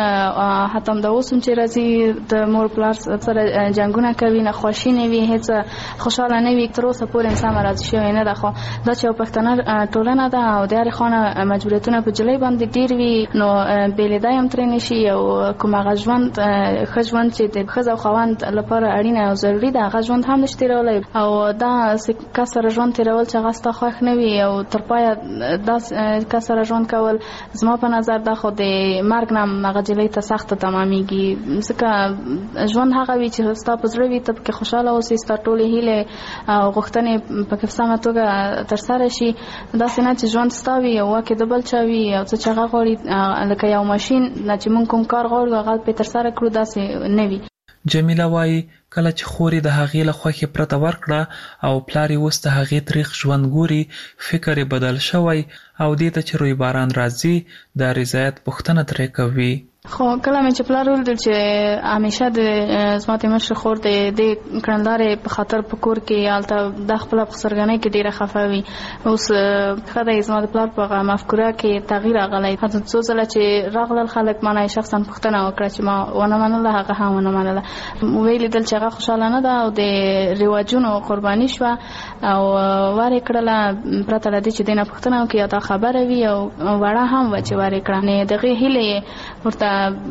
ژړل، حتی همدا اوس هم چې راځي د مور پلار سره جنګونه کوي، ناخواشي نه وي، هیڅ خوشحاله نه وي، تر اوسه پورې انسان راضي شوی نه ده. خو دا چې یو پښتنه ټولنه ده او د هرې خوا مجبوریتونه جلۍ باندې ډیر وي نو بیلیدا هم ترې نشي او کوم هغه ژوند ښه ژوند چې د ښځه او خاوند لپاره اړینه او ضروري ده هغه ژوند هم نشي تېرولی، او دا کس سره ژوند تېرول چې هغه ستا خوښ نه وي او تر پایه دا کس سره ژوند کول زما په نظر دا خو د مرګ نه هغه جلۍ ته سخته تمامیږي، ځکه ژوند هغه وي چې ستا په زړه وي ته پکې خوشحاله اوسې، ستا ټولې هیلې او غوښتنې پکې په سمه توګه ترسره شي. داسې نه چې ژوند ستا وي او واکې د بل چا وي او څه چې هغه غواړي لکه یو ماشین نه چې موږ کوم کار غواړو هغه پرې ترسره کړو، داسې نه وي. جمیله وایي کله چې خور یې د هغې له خوښې پرته ورکړه او پلار یې اوس د هغې تریخ ژوند ګوري، فکر یې بدل شوی او دې ته چې روی باران راځي د رضایت پوښتنه ترې کوي. خو کله مې چې پلار ولیدل چې همیشه د زما د مشر خور د کړندارې په خاطر په کور کې هلته د خپله په څرګنۍ کې ډېره خفه وي، اوس ښه دی زما د پلار په مفکوره کې تغییر راغلی. حتی څو ځله چې راغلل خلک ما نه شخصا پوښتنه وکړه چې ما ونه منله، هغه هم ونه منله. ویې لیدل چې هغه خوشحاله نه ده او د رواجونو قرباني شوه او ورې کړله پرته له دې چې دې نه پوښتنه وکړي یا دا خبره وي او وړه هم وه چې ورې کړه. د هغې هیلې ورته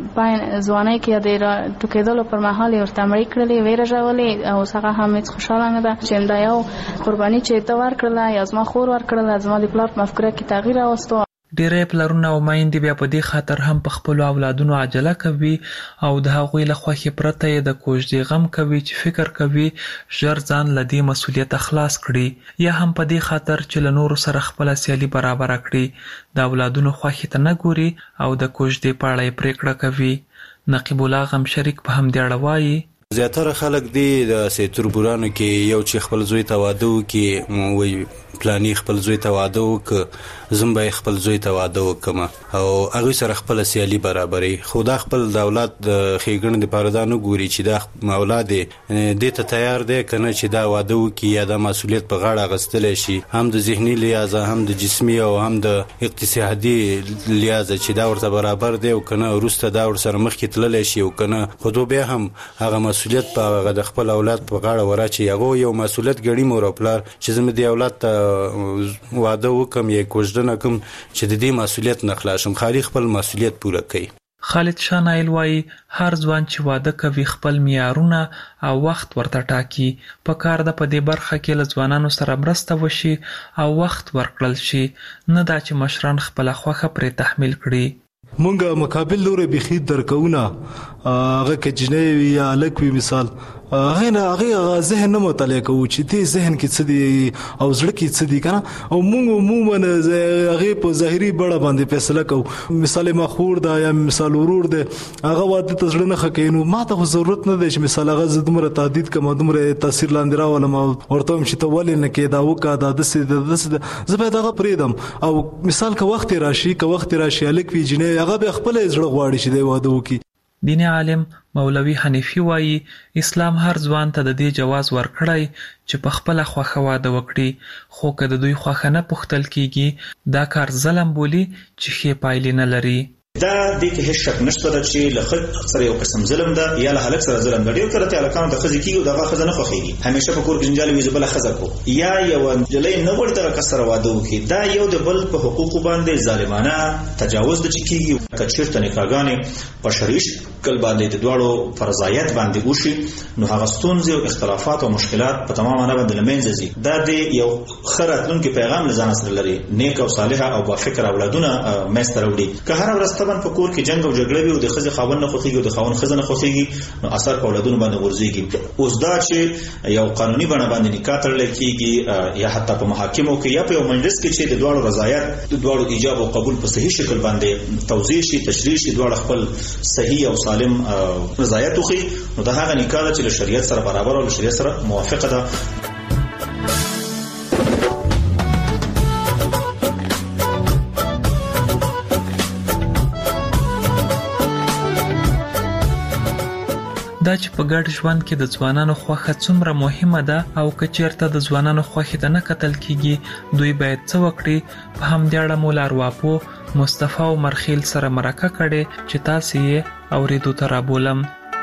ځوانۍ کې د ټوکېدلو پر مهال یې ورته مړې کړلې، ویې رژولې او اوس هغه هم هېڅ خوشحاله نه ده چې دا یو قرباني چې ته ورکړله یا زما خور ورکړله زما د پلار په مفکوره کې تغییر راوستو. ډېری پلرونه او میندې بیا په دې خاطر هم په خپلو اولادونو عجله کوي او د هغوی له خوښې پرته یې د کوژدې غم کوي چې فکر کوي ژر ځان له دې مسؤلیته خلاص کړي، یا هم په دې خاطر چې له نورو سره خپله سیالي برابره کړي د اولادونو خوښې ته نه ګوري او د کوژدې په اړه یې پرېکړه کوي. نقیب الله غم شریک په همدې اړه وایي: زیاتره خلک دی د تربورانو کې یو چې خپل زوی ته واده وکړي وایي پلانی خپل زوی ته واده وکړه، زم به خپل زوی ته واده وکړم او هغوی سره خپله سیالي برابري، خو دا خپل د اولاد د ښېګڼې دپاره دا نه ګوري چې دا اولاد دې ته تیار دی که نه چې دا واده وکړي یا دا مسؤلیت په غاړه اخیستلی شي، هم د ذهني لحاظه هم د جسمي او هم د اقتصادي لحاظه چې دا ورته برابر دی او که نه وروسته دا ورسره مخکې تللی شي او که نه خو بیا هم هغه مسؤلیت په هغه د خپل اولاد په غاړه وراچي، هغه یو مسؤلیت ګڼي مور او پلار چې زه مې دې اولاد ته واده وکم یا کوژده کوم چې د دې مسؤلیت نه خلاص شم، خالي خپل مسؤلیت پوره کوي. خالد شاه نایل وایي هر ځوان چې واده کوي خپل معیارونه او وخت ورته ټاکي. په کار ده په دې برخه کې له ځوانانو سره مرسته وشي او وخت ورکړل شي، نه دا چې مشران خپله خوښه پرې تحمیل کړي. مونږ مقابل لوري بخید درکونه هغه کجنې وی یا لکوي مثال هغه ذهن نه مطالعه کوو چې دې ذهن کې څه دي او زړه کې څه دي کنه، او مونږ عموما هغه په ظاهري بڼه باندې فیصله کوو. مثال مخور دا یا مثال ورور دی هغه واده ته زړه نه خکینو، ما ته ضرورت نه دی چې مثال هغه زدمره تعدید کوم دومره تاثیر لاندې راولم ورته چې ته ولې نه کې دا وکړه دا دسه زه به دغه پریدم او مثال که وخت راشي الک وی جنې هغه به خپل زړه غواړي چې دی واده وکړي. دیني عالم مولوي حنیفي وایي اسلام هر ځوان ته د دې جواز ورکړی چې په خپله خوښه واده وکړي، خو که د دوی خوښه نه پوښتل کیږي دا کار ظلم بولي چې ښې پایلې نه لري. دا د کې هیڅ شک نشته چې له خلک سره یو قسم ظلم ده یا له هلک سره ظلم ده. ډېر کله ته هلکانو د ښځې کېږي او دغه ښځه نه خوښېږي، همیشه په کور کې جنجال وي زه بله ښځه کړو یا یوه نجلۍ نه غواړي دغه کس سره واده وکړي. دا یو د بل په حقوقو باندې ظالمانه تجاوز ده چې کېږي. که چېرته نکاحګانې په شرعي شکل باندې د دواړو فرضایت باندې وشي نو هغه ستونزې او اختلافات او مشکلات په تمامه معنه باندې له منځه ځي. دا د یو ښه راتلونکي پیغام له ځانه سره لري، نیک او صالحه او بافکره اولادونه منځته راوړي. که هره ورځ طبعا په کور کې جنګ او جګړه وي او د ښځې خاوند نه خوښېږي او د خاوند ښځه نه خوښېږي نو اثر په اولادونو باندې غورځېږي. اوس دا چې یو قانوني بڼه باندې نکاح تړلی کېږي یا حتی په محاکمو کې یا په یو مجلس کې چې د دواړو رضایت د دواړو ایجاب او قبول په صحیح شکل باندې توضیح شي، تشریح شي، دواړه خپل صحیح او سالم رضایت وښيي نو دا هغه نکاح ده چې له شریعت سره برابر او له شریعت سره موافقه ده. دا چې په ګډ ژوند کې د ځوانانو خوښه څومره مهمه ده او که چېرته د ځوانانو خوښې ته نه کتل کیږي دوی باید څه وکړي. په همدې اړه مو لارواپو مصطفی عمر خیل سره مرکه کړې چې تاسې یې اورېدو ته رابولم.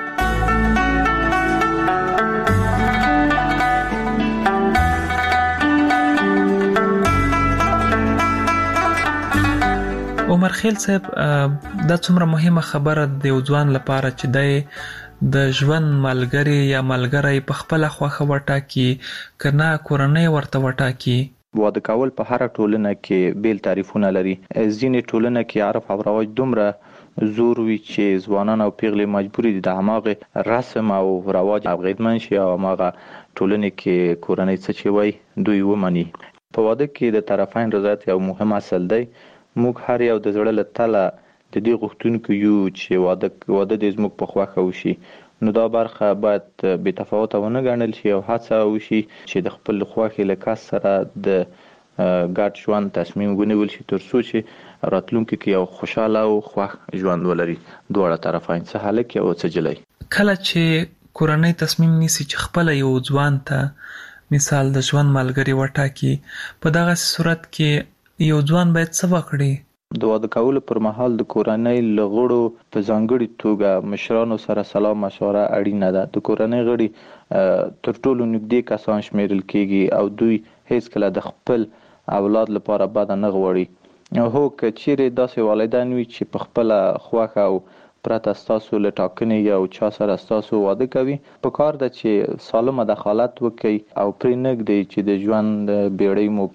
عمر خیل صاحب دا څومره مهمه خبره د یو ځوان لپاره چې دی د ژوند ملګری یا ملګری په خپله خوښه وټاکي که نه کورنۍ ورته وټاکي. واده کول په هره ټولنه کې بیل تعریفونه لري. ځینې ټولنه کې عرف او رواج دومره زور وي چې ځوانان او پیغلې مجبوري دي د هماغه رسم او رواج اغېزمن شي او هماغه ټولنې کې کورنۍ څه چې وایي دوی ومني. په واده کې د طرفین رضایت یو مهم اصل دی. موږ هر یو د زړه له تله د دې غوښتونکو یو چې واده دې زموږ په خوښه وشي، نو دا برخه باید بې تفاوته ونه ګڼل شي او هڅه وشي چې د خپل خوښې له کس سره د ګډ ژوند تصمیم ونیول شي تر څو چې راتلونکي کې یو خوشحاله او خوښ ژوند ولري دواړه طرفین، څه هلک او څه جلۍ. کله چې کورنۍ تصمیم نیسي چې خپله یو ځوان ته مثال د ژوند ملګری وټاکي، په دغه صورت کې یو ځوان باید څه وکړي؟ د واده کولو پر مهال د کورنۍ له غړو په ځانګړي توګه مشرانو سره سلا مشوره اړینه ده. د کورنۍ غړي تر ټولو نږدې کسان شمیرل کېږي او دوی هیڅکله د خپل اولاد لپاره بده نه غواړي. هو که چیرې داسې والدین وي چې په خپله خوښه او پرته ستاسو له ټاکنې یا چا سره ستاسو واده کوي، په کار ده چې سالمه دخالت وکړي او پرې نه ږدئ چې د ژوند بیړۍ مو په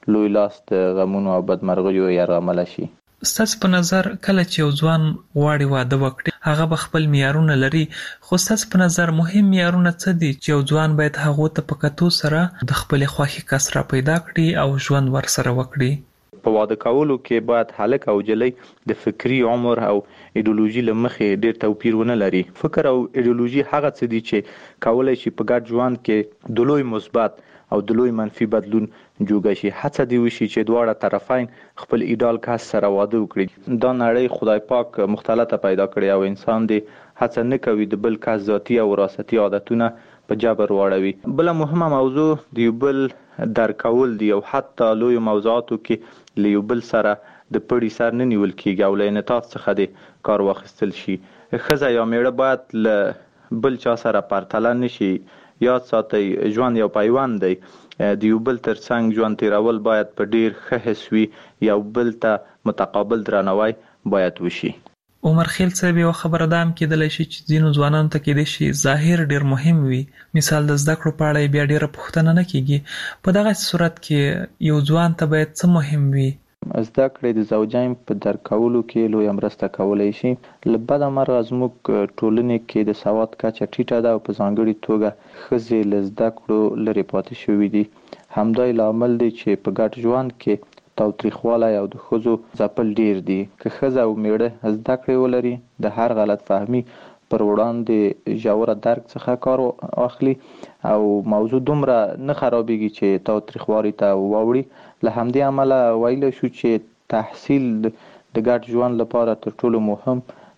لوی لاس د غمونو او بدمرغیو یرغمل شي. ستاسو په نظر کله چې یو ځوان غواړي واده وکړي هغه به خپل معیارونه لري، خو ستاسو په نظر مهم معیارونه څه دي چې یو ځوان باید هغو ته په کتو سره د خپلې خوښې کس را پیدا کړي او ژوند ورسره وکړي؟ په واده کولو کې باید هلک او جلۍ د فکری عمر او ایدئولوژي له مخې ډېر توپیر ونه لري. فکر او ایدئولوژي هغه څه دي چې کولای شي په ګډ ژوند کې د لوی مثبت او د لوی منفي بدلون جوړ شي. هڅه دی وشي چې دواړه طرفین خپل ایدال کس سره واده وکړي. دا نړۍ خدای پاک مختلطه پیدا کړې او انسان دی هڅه نه کوي د بل کس ذاتي او وراثتي عادتونه په جبر واړوي. بل مهمه موضوع د یو بل درکول دی او حتی لوی موضوعاتو کې له یو بل سره د پړي سر نه نیول کېږي او له انعطاف څخه د کار واخیستل شي. ښځه یا میړه باید له بل چا سره پرتله نشي. یاد ساتئ ژوند یو پیوند دی. د یو بل ترڅنګ ژوند تیرول باید په ډیر ښه حس وي. یو بل ته متقابل درناوی باید وشي. عمر خیل صاحب یو خبره ده هم کېدلی شي چې ځینو ځوانانو ته کېدای شي ظاهر ډیر مهم وي. مثال د زده کړو په اړه بیا ډیره پوښتنه نه کېږي. په دغه صورت کې یو ځوان ته باید څه مهم وي؟ زده کړې د زوجین په درکولو کې لویه مرسته کولی شي. له بده مرغه زموږ ټولنې کې د سواد کچه ټیټه ده او په ځانګړې توګه ښځې له زده کړو لرې پاتې شوي دي. همدا یې لامل دی چې په ګډ ژوند کې تاوتریخوالی او د ښځو ځپل ډیر دي. که ښځه او میړه زده کړې ولري د هر غلط فهمي پر وړاندې ژوره درک څخه کار واخلي او موضوع دومره نه خرابېږي چې تاوتریخوالي ته واوړي. له همدې امله ویلی شو چې تحصیل د ګډ ژوند لپاره تر ټولو مهم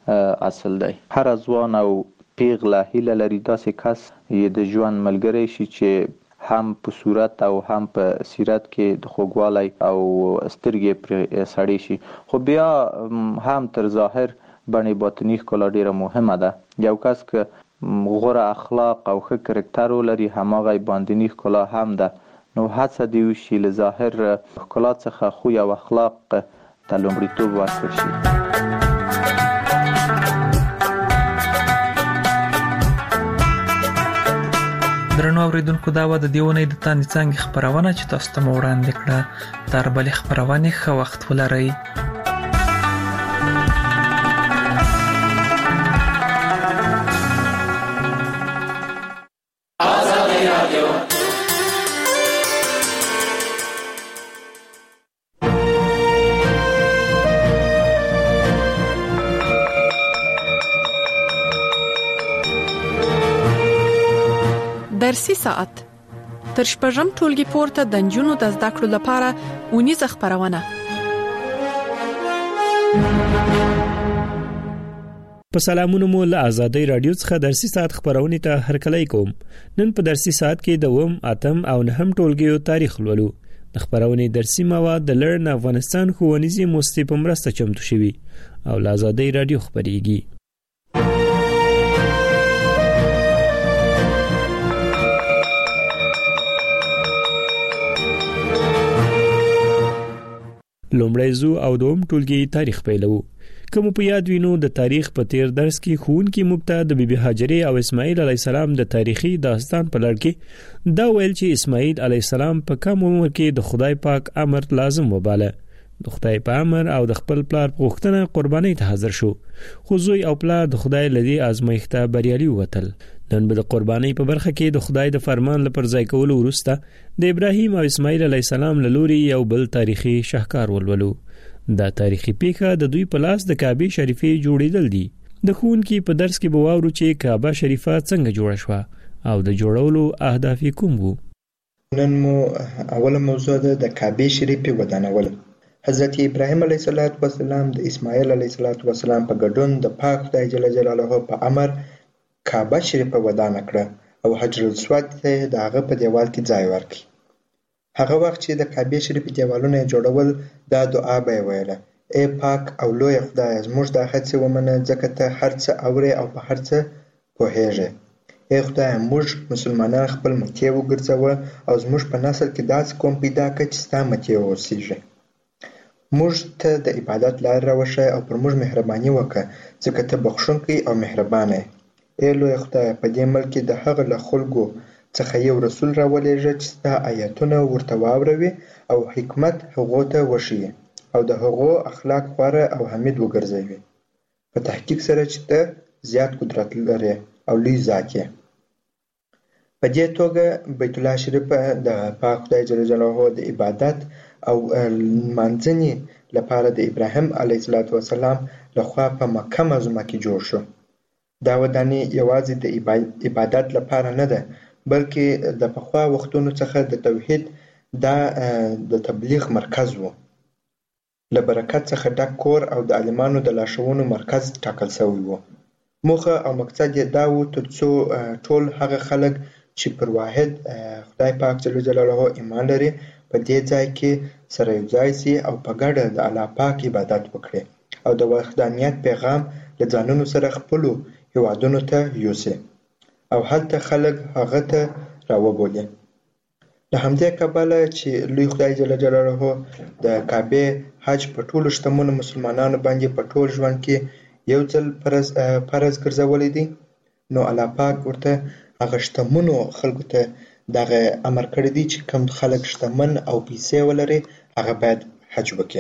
اصل دی. هر ځوان او پیغله هیله لري داسې کس یې د ژوند ملګری شي چې هم په صورت او هم په سیرت کې د خوږوالی او سترګې پرې سړې شي. خو بیا هم تر ظاهر بڼې باطني ښکلا ډیره مهمه ده. یو کس که غوره اخلاق او ښه کرکټر ولري هماغه باطني ښکلا هم ده. نو هڅه دی وشي له ظاهر ښکلا څخه خوی او اخلاق ته لومړیتوب ورکړل شي. درنو اوریدونکو دا و د دې اونۍ د تاندې څانګې خپرونه چې تاسو ته مو وړاندې کړه. تر بلې خپرونې ښه وخت ولرئ. درسي ساعت تر شپږم ټولګي پورته د نجونو د زده کړو لپاره اونیزه خپرونه. په سلامونو مو له آزادۍ رادیو څخه درسي ساعت خپرونې ته هرکلی کوم. نن په درسي ساعت کې د 8 او 9 ټولګیو تاریخ لولو. د خپرونې درسي مواد د لرن افغانستان ښوونیزې موسسې په مرسته چمتو شوي او له آزادۍ رادیو خپرېږي. لومړی زو او دوم ټولګي تاریخ پیلو. کوم په یاد وینو د تاریخ په تیر درس کې ښوونکي موږ ته د بیبي هاجرې او اسماعیل علیه السلام د تاریخي داستان په لړ کې دا ویل چې اسماعیل علیه السلام په کم عمر کې د خدای پاک امر لازم وباله. د خدای په امر او د خپل پلار په غوښتنه قربانۍ ته حاضر شو. خو زوی او پلار د خدای لدی آزمایښته بریالي ووتل. نن به د قربانۍ په برخه کې د خدای د فرمان لپاره ځای کولو وروسته د ابراهیم او اسماعیل علیه السلام له لوري یو بل تاریخي شاهکار ولولو. دا تاریخي پیښه د دوی په لاس د کعبه شریفه جوړیدل دي. د ښوونکي په درس کې به واورو چې کعبه شریفه څنګه جوړه شوه او د جوړولو اهداف کوم وو. نن مو اوله موضوع ده د کعبه شریفه ودانول. حضرت ابراهیم علیه السلام د اسماعیل علیه السلام په ګډون د پاک خدای جل جلاله په امر کعبه شریفه ودانه کړه او حجر الاسود ته د هغه په دیوال کې ځای ورکړ. هغه وخت چې د کعبه شریفه دیوالونه جوړول دا دعا به ویله: ای پاک او لوی خدای، زموږ د هڅې ومنه ځکه ته هر څه اورې او په هر څه پوهېږې. ای خدای، موږ مسلمانان خپل مکې وګرځوه او زموږ په نسل کې داسې قوم پیدا کړه چې ستا مکې واوسېږي. موږ ته د عبادت لار راوښیه او پر موږ مهرباني وکړه ځکه ته بخښونکی او مهربانه یې. ای لوی خدای، په دې ملک کې د هغه له خلکو څخه یو رسول راولېږه چې ستا آیتونه ورته واوروي او حکمت هغو ته وښیي او د هغو اخلاق غوره او حمید وګرځوي، په تحقیق سره چې ته زیات قدرت لرې او لوی ذات یې. په دې توګه بیت الله شریف د پاک خدای جل جلاله د عبادت او لمانځنې لپاره د ابراهیم علیه السلام لخوا په مکه معظمه کې جوړ شو. دا ودانۍ یوازې د عبادت لپاره نه ده، بلکې د پخوا وختونو څخه د توحید د تبلیغ مرکز و. له برکت څخه ډک کور او د عالمانو د لارښوونو مرکز ټاکل شوی و. موخه او مقصد یې دا و تر څو ټول هغه خلک چې پر واحد خدای پاک جل جلاله ایمان لري په دې ځای کې سره یو ځای سي او په ګډه د الله پاک عبادت وکړي او د وحدانیت پیغام له ځانونو سره خپلو هیوادونو ته یوسي او هلته خلک هغه ته راوبولي. له همدې کبله چې لوی خدای جل جلاله د کعبې حج په ټولو شتمنو مسلمانانو باندې په ټول ژوند کې یو ځل فرض ګرځولی دی، نو الله پاک ورته هغه شتمنو خلکو ته دغه امر کړی دی چې کوم خلک شتمن او پیسې ولري هغه باید حج وکړي.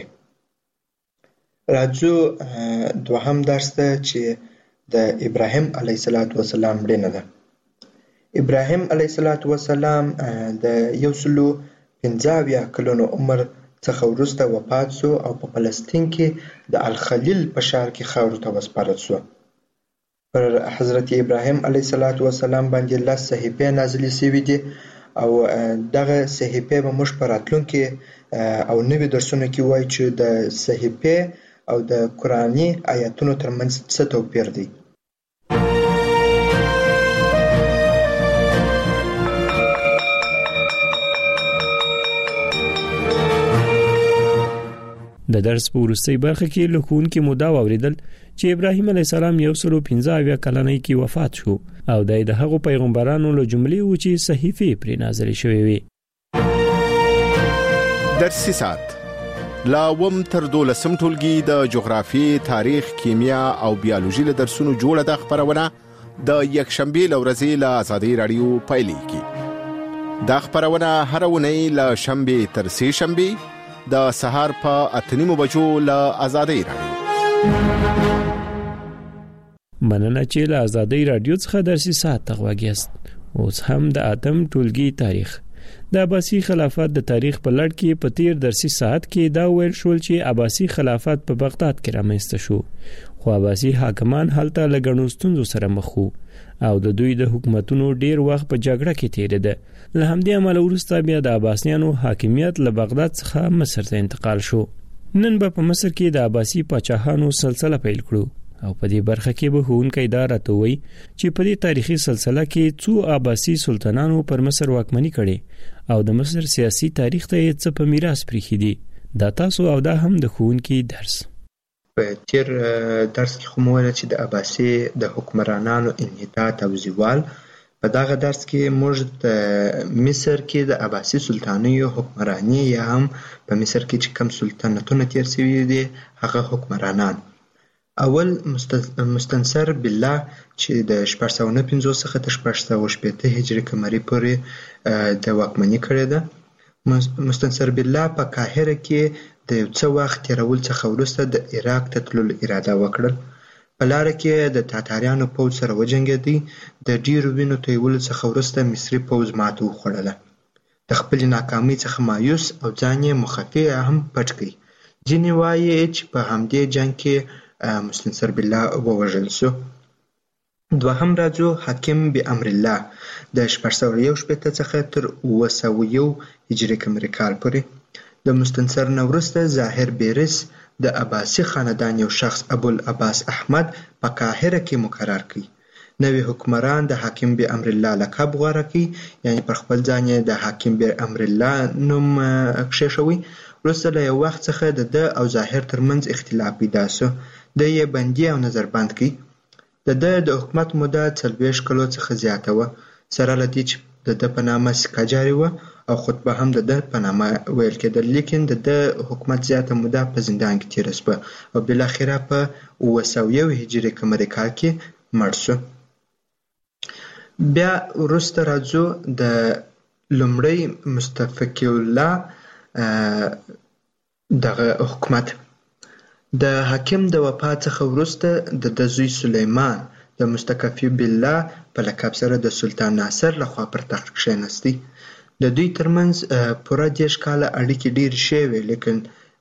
راځو دوهم درس ته چې د ابراهیم علیه السلام مړینه ده. ابراهیم علیه السلام د 150 کلونو عمر څخه وروسته وفات شو او په فلسطین کې د الخلیل په ښار کې خاورو ته وسپارل شو. پر حضرت ابراهیم علیه السلام باندې 10 صحیفې نازلې شوې دي او دغه صحیفې به موږ په راتلونکي او نوي درسونو کې وایو چې د صحیفې او د قرآني آیاتونو ترمنځ څه توپیر دی. د درس په وروستۍ برخه کې له ښوونکي مو دا واوریدل چې ابراهیم علیه السلام 115 کلنۍ کې وفات شو او د هغو پیغمبرانو له جملې و چې صحیفې پرې نازلې شوې وي. درسي ساعت لا وم تر 12 ټولګي د جغرافي، تاریخ، کیمیا او بیولوژي له درسونو جوړه د خبرونه د یکشنبه لورځي له آزادۍ رادیو پایلیږي. دا خبرونه هر ونې له شنبه تر سه شنبه د سهار په 8:30 بجو له آزادۍ رادیو. مننه چې له آزادۍ رادیو څخه درسي ساعت تغواګیست. اوس هم د اتم ټولګي تاریخ د عباسی خلافت د تاریخ په لړ کې په تیر درسي ساعت کې دا ویل شول چې عباسی خلافت په بغداد کې رامنځته شو، خو عباسی حاکمان هلته له ګڼو ستونزو سره مخ وو او د دوی د حکومتونو ډیر وخت په جګړه کې تیریده. له همدې امله وروسته بیا د عباسیانو حاکمیت له بغداد څخه مصر ته انتقال شو. نن به په مصر کې د عباسی پاچاهانو سلسله پیل کړو او په دې برخه کې به ښوونکی دا راته وایي چې په دې تاریخي سلسله کې څو عباسی سلطانانو پر مصر واکمني کړې او د مصر سیاسي تاریخ ته یې څه په میراث پریښي دي. دا تاسو او دا هم د ښوونکي درس. په تیر درس کې خو مو ویل چې د عباسي د حکمرانانو انحطاط او زوال. په دغه درس کې موږ د مصر کې د عباسي سلطانیو حکمرانی یا هم په مصر کې چې کوم سلطنتونه تیر شوي دي هغه حکمرانان. اول مستنصر بالله چې د 650 څخه تر 660 هجري قمري پورې د واکمني کړې ده. مستنصر بالله په قاهره کې د یو څه وخت تیرول څخه وروسته د عراق ته تللو اراده وکړل. په لاره کې د تاتاریانو پوځ سره وجنګېدی. د ډیرو وینو تویولو څخه وروسته مصري پوځ ماته وخوړله. د خپلې ناکامۍ څخه مایوس او ځان یې مخفي هم پټ کړ. ځینې وایي چې په همدې جنګ کې مستنصر بالله ووژل شو. دوهم راځو حاکم بامر الله د 661 څخه تر 901 هجري قمري کال پورې. د مستنصر نه وروسته ظاهر بیرس د عباسي خاندان یو شخص ابوالعباس احمد په قاهره کې مقرر کړ. نوی حکمران د حاکم بامر الله لقب غوره کړ، یعنی پر خپل ځان د حاکم بامر الله نوم کښېښوی. وروسته له یو وخت څخه د او ظاهر ترمنځ اختلاف پیدا شو. د یې بندي او نظربند کړ. د حکومت موده 40 کلو څخه زیاته وه، سره له دې چې د په نامه سکه جاري وه او خطبه هم د په نامه ویل کېدل، لیکن د حکومت زیاته موده په زندان کې تېره شوه او بالاخره په 901 هجري قمري کال کې مړ شو. بیا وروسته راځو د لومړی مستفقی الله دغه حکومت. د حاکم د وفات څخه وروسته د زوی سلیمان د مستکفی بالله په لقب سره د سلطان ناصر لخوا پر تخت کښېنستی. د دوی ترمنځ پوره 10 کاله اړیکې ډېرې ښې وې، لیکن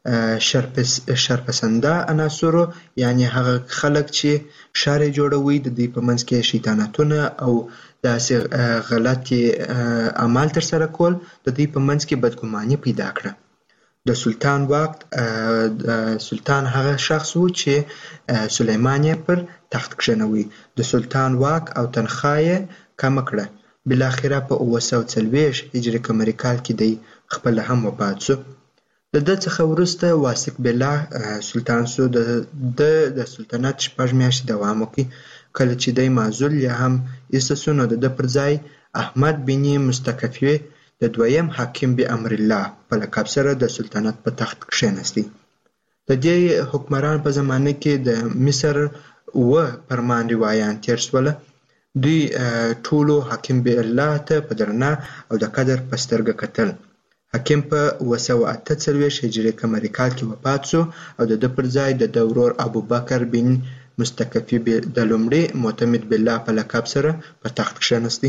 شرپسنده عناصرو یعنی هغه خلک چې ښار یې جوړوي د دوی په منځ کې شیطانتونه او داسې غلطې اعمال ترسره کول د دوی په منځ کې بدګماني پیدا کړه. د سلطان واک سلطان هغه شخص و چې سلیمان یې پر تخت کښېنوي. د سلطان واک او تنخواه یې کمه کړه. بالاخره په 940 هجري قمري کال کې دی خپله هم وفات شو. د ده څخه وروسته واثق بالله سلطان شو. د سلطنت 6 میاشتې دوام وکړي. کله چې دی معزول یا هم ایسته شو نو د ده پر ځای احمد بن مستکفی د دویم حاکم به امر الله په لقب سره د سلطنت په تخت کښېنستی. د دې حکمران په زمانه کې د مصر فرمان روایان تیر شوله. دوی ټولو حاکم به الله ته په درنه او د قدر په سترګه کتل. حاکم په 948 هجري قمري کال کې وفات شو او د ده پر ځای د ورور ابوبکر بن مستکفی د لومړي معتمد بالله په لقب سره په تخت کښېنستی.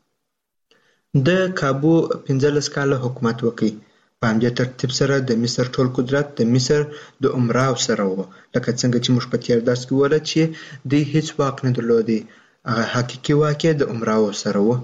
د کابو 15 کاله حکومت وکړي. په همدې ترتیب سره د مصر ټول قدرت د مصر د امراو سره و، لکه څنګه چې موږ په تیر درس کې وویل چې دوی هیڅ واک نه درلودی. هغه حقیقي واک یې د امراو سره و.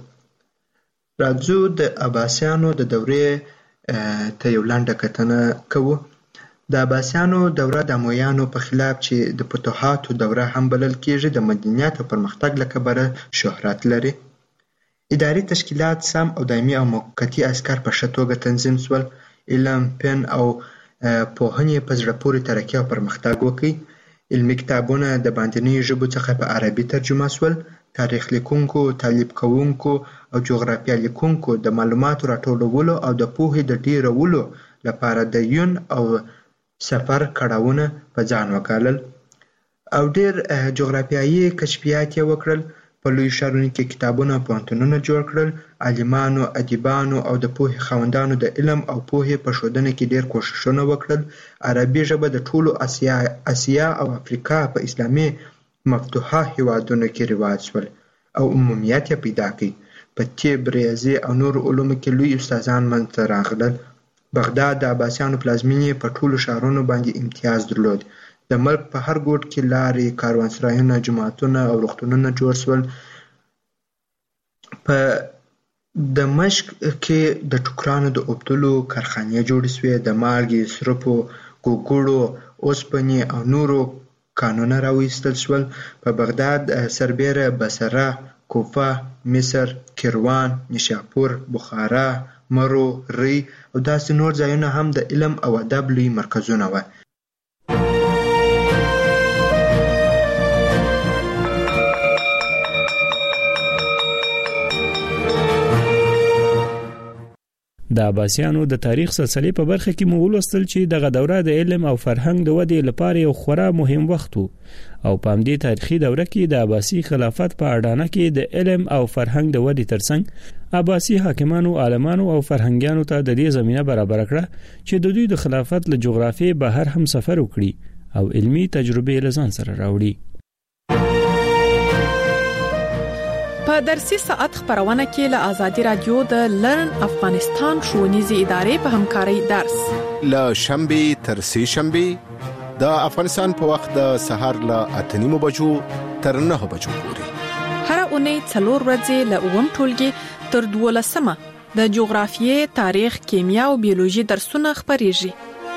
راځو د عباسیانو د دورې ته یو لنډه کتنه کوو. د عباسیانو دوره د امویانو په خلاف چې د فتوحاتو دوره هم بلل کېږي د مدنیت او پرمختګ له کبله شهرت لري. اداري تشکیلات سم او دایمي او موقتي عسکر په ښه توګه تنظیم شول. علم، فن او پوهنې په زړه پورې ترقي او پرمختګ وکړي. علمي کتابونه د باندنیو ژبو څخه په عربي ترجمه شول. تاریخ لیکونکو، تعلیب کوونکو او جغرافیه لیکونکو د معلوماتو راټولولو او د پوهې د ډیرولو لپاره د یون او سفر کړاوونه په ځان وګالل او ډیر جغرافیایي کشفیات یې وکړل. په لوی ښارونو کې کتابونه او پوهنتونونه جوړ کړل. عالمانو، ادیبانو او د پوهې خاوندانو د علم او پوهې په ښودنه کې ډیر کوښښونه وکړل. عربي ژبه د ټولو اسیا او افریقا په اسلامي مفتوحه هیوادونو کې رواج شول او عمومیت یې پیدا کړ. په طب، ریاضي او نورو علومو کې لوی استادان منځته راغلل. بغداد د عباسیانو پلازمینې په ټولو ښارونو باندې امتیاز درلود. د ملک په هر ګوټ کې لارې، کاروانسرایونه، جوماتونه او روغتونونه جوړ شول. په دمشق کې د ټوکرانو د اوبدلو کارخانې جوړې شوې. د مالګې، سرپو، ګوګړو، اوسپنې او نورو کانونه راویستل شول. په بغداد سربیره بصره، کوفه، مصر، کیروان، نیشاپور، بخارا، مرو، ری او داسې نور ځایونه هم د علم او ادب لوی مرکزونه وو. د عباسیانو د تاریخ سلسله په برخه کې مو ولوستل چې دغه دوره د علم او فرهنګ د ودې لپاره یو خورا مهم وخت او په همدې تاریخي دوره کې د عباسی خلافت په اډانه کې د علم او فرهنګ د ودې ترڅنګ عباسی حاکمانو، عالمانو او فرهنګیانو ته د دې زمينه برابر کړه چې د دوی د خلافت له جغرافیې بهر هم سفر وکړي او علمی تجربه لزان سره راوړي. په درسي ساعت خبرونه کې له آزادي رادیو د لرن افغانستان ښوونیزې ادارې په همکارۍ درس له شنبه تر سه شنبه د افغانستان په وخت د سحر له 8:30 بجو تر 9 بجو پورې هر اونۍ 4 ورځې له اوم ټولګي تر 12 د جغرافیې، تاریخ، کیمیا او بیولوژي درسونه خبريږي.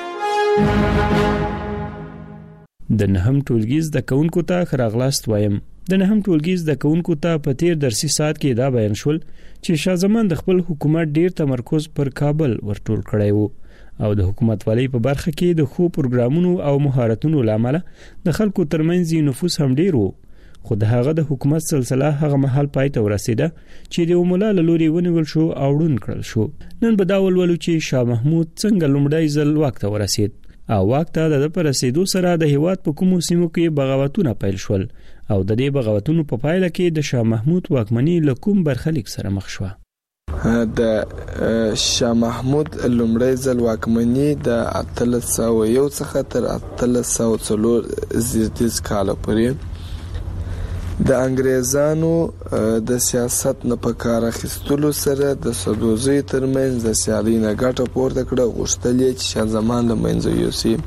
د نهم ټولګي د کونکو ته خراغلاست وایم. د نهم ټولګي د کونکو ته په تیر درسي ساعت کې دا بیان شول چې شاه زمان د خپل حکومت ډیر تمرکز پر کابل ورټول کړی وو او د حکومت والی په برخه کې د خو پروګرامونو او مهارتونو لامل د خلکو ترمنځ نفوذ هم ډیر وو. خو د هغه د حکومت سلسله هغه محل پای ته ورسیده چې د مولا لوري ونیول شو او ډون کړل شو. نن به دا ولولو چې شاه محمود څنګه لومړی ځل واک ته ورسید، او واک ته د پرسیدو سره د هیواد په کومو سیمو کې بغاوتونه پیل شول او د دې بغاوتونو په پایله کې د شاه محمود واکمني له کوم برخلیک سره مخ شوه. د شاه محمود لومړی ځل واکمني د 1301 څخه تر 1304 زیاتیز کال پورې د انګریزانو د سیاست نه په کار اخیستلو سره د سدوزي ترمنځ د سیالۍ نه ګټه پورته کړه. غوښتل یې چې شاه زمان له منځه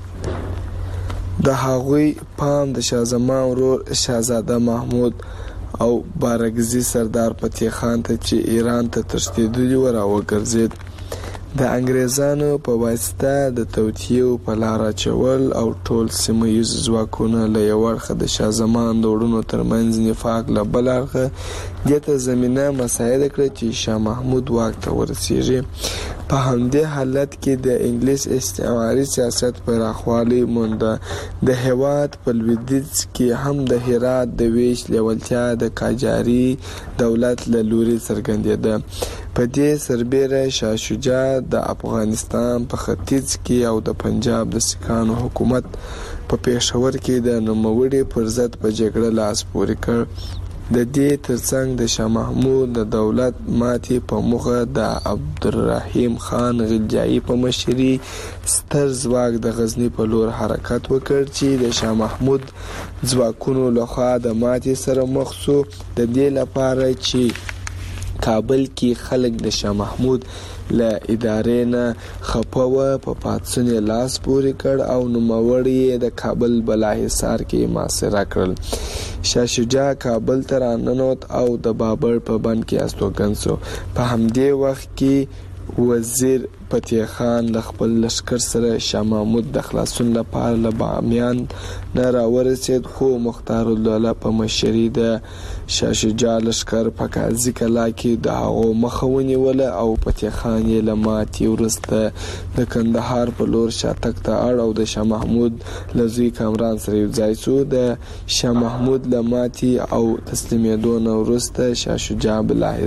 یوسي. د هغوی پام د شاه زمان ورور شاهزاده محمود او بارګزي سردار فتح خان ته چې ایران ته تښتېدلی و راوګرځېد. د انګریزانو په واسطه د توطیو په لار اچول او ټول سیمه ییز ځواکونه له یو اړخه د شاه زمان د وروڼو ترمنځ نفاق له بل اړخه دې ته زمینه مساعده کړه چې شاه محمود واک ته ورسیږي. په همدې حالت کې د انګلیس استعماري سیاست پراخوالی مونده. د هیواد په لویدیځ کې هم د هرات د ویش لیوالتیا د قاجاري دولت له لوري څرګندېده. په دې سربیره شاه شجاع د افغانستان په ختیځ کې او د پنجاب د سکانو حکومت په پېښور کې د نوموړي پر ضد په جګړه لاس پورې کړ. د دې ترڅنګ د شاه محمود د دولت ماتې په موخه د عبدالرحیم خان غلجایي په مشري ستر ځواک د غزنی په لور حرکت وکړ چې د شاه محمود ځواکونو لخوا د ماتې سره مخ شو. د دې لپاره چې کابل کې خلک د شاه محمود له ادارې نه خپه و په پاڅون لاس پورې کړ او نوموړي د کابل بالاحصار کې محاصره کړل. شاه شجاع کابل ته راننوت او د بابر په بند کې استوګن شو. په همدې وخت کې وزیر فتح خان له خپل لشکر سره شاه محمود د خلاصون لپاره له بامیان نه راورسېد، خو مختار الدوله په مشري د شاه شجاع لشکر په قاضي کلا کې د هغو مخه ونیوله او فتح خان یې له ماتې وروسته د کندهار په لور شاتګ ته اړ او د شاه محمود له زوی کامران سره یو ځای شو. د شاه محمود له ماتې او تسلیمېدو نه وروسته شاه شجاع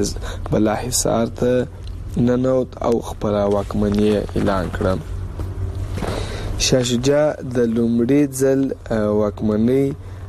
بالاحصار ته ننوت او خپل واکمني اعلان کړه. شاه شجاع د لومړي ځل واکمنۍ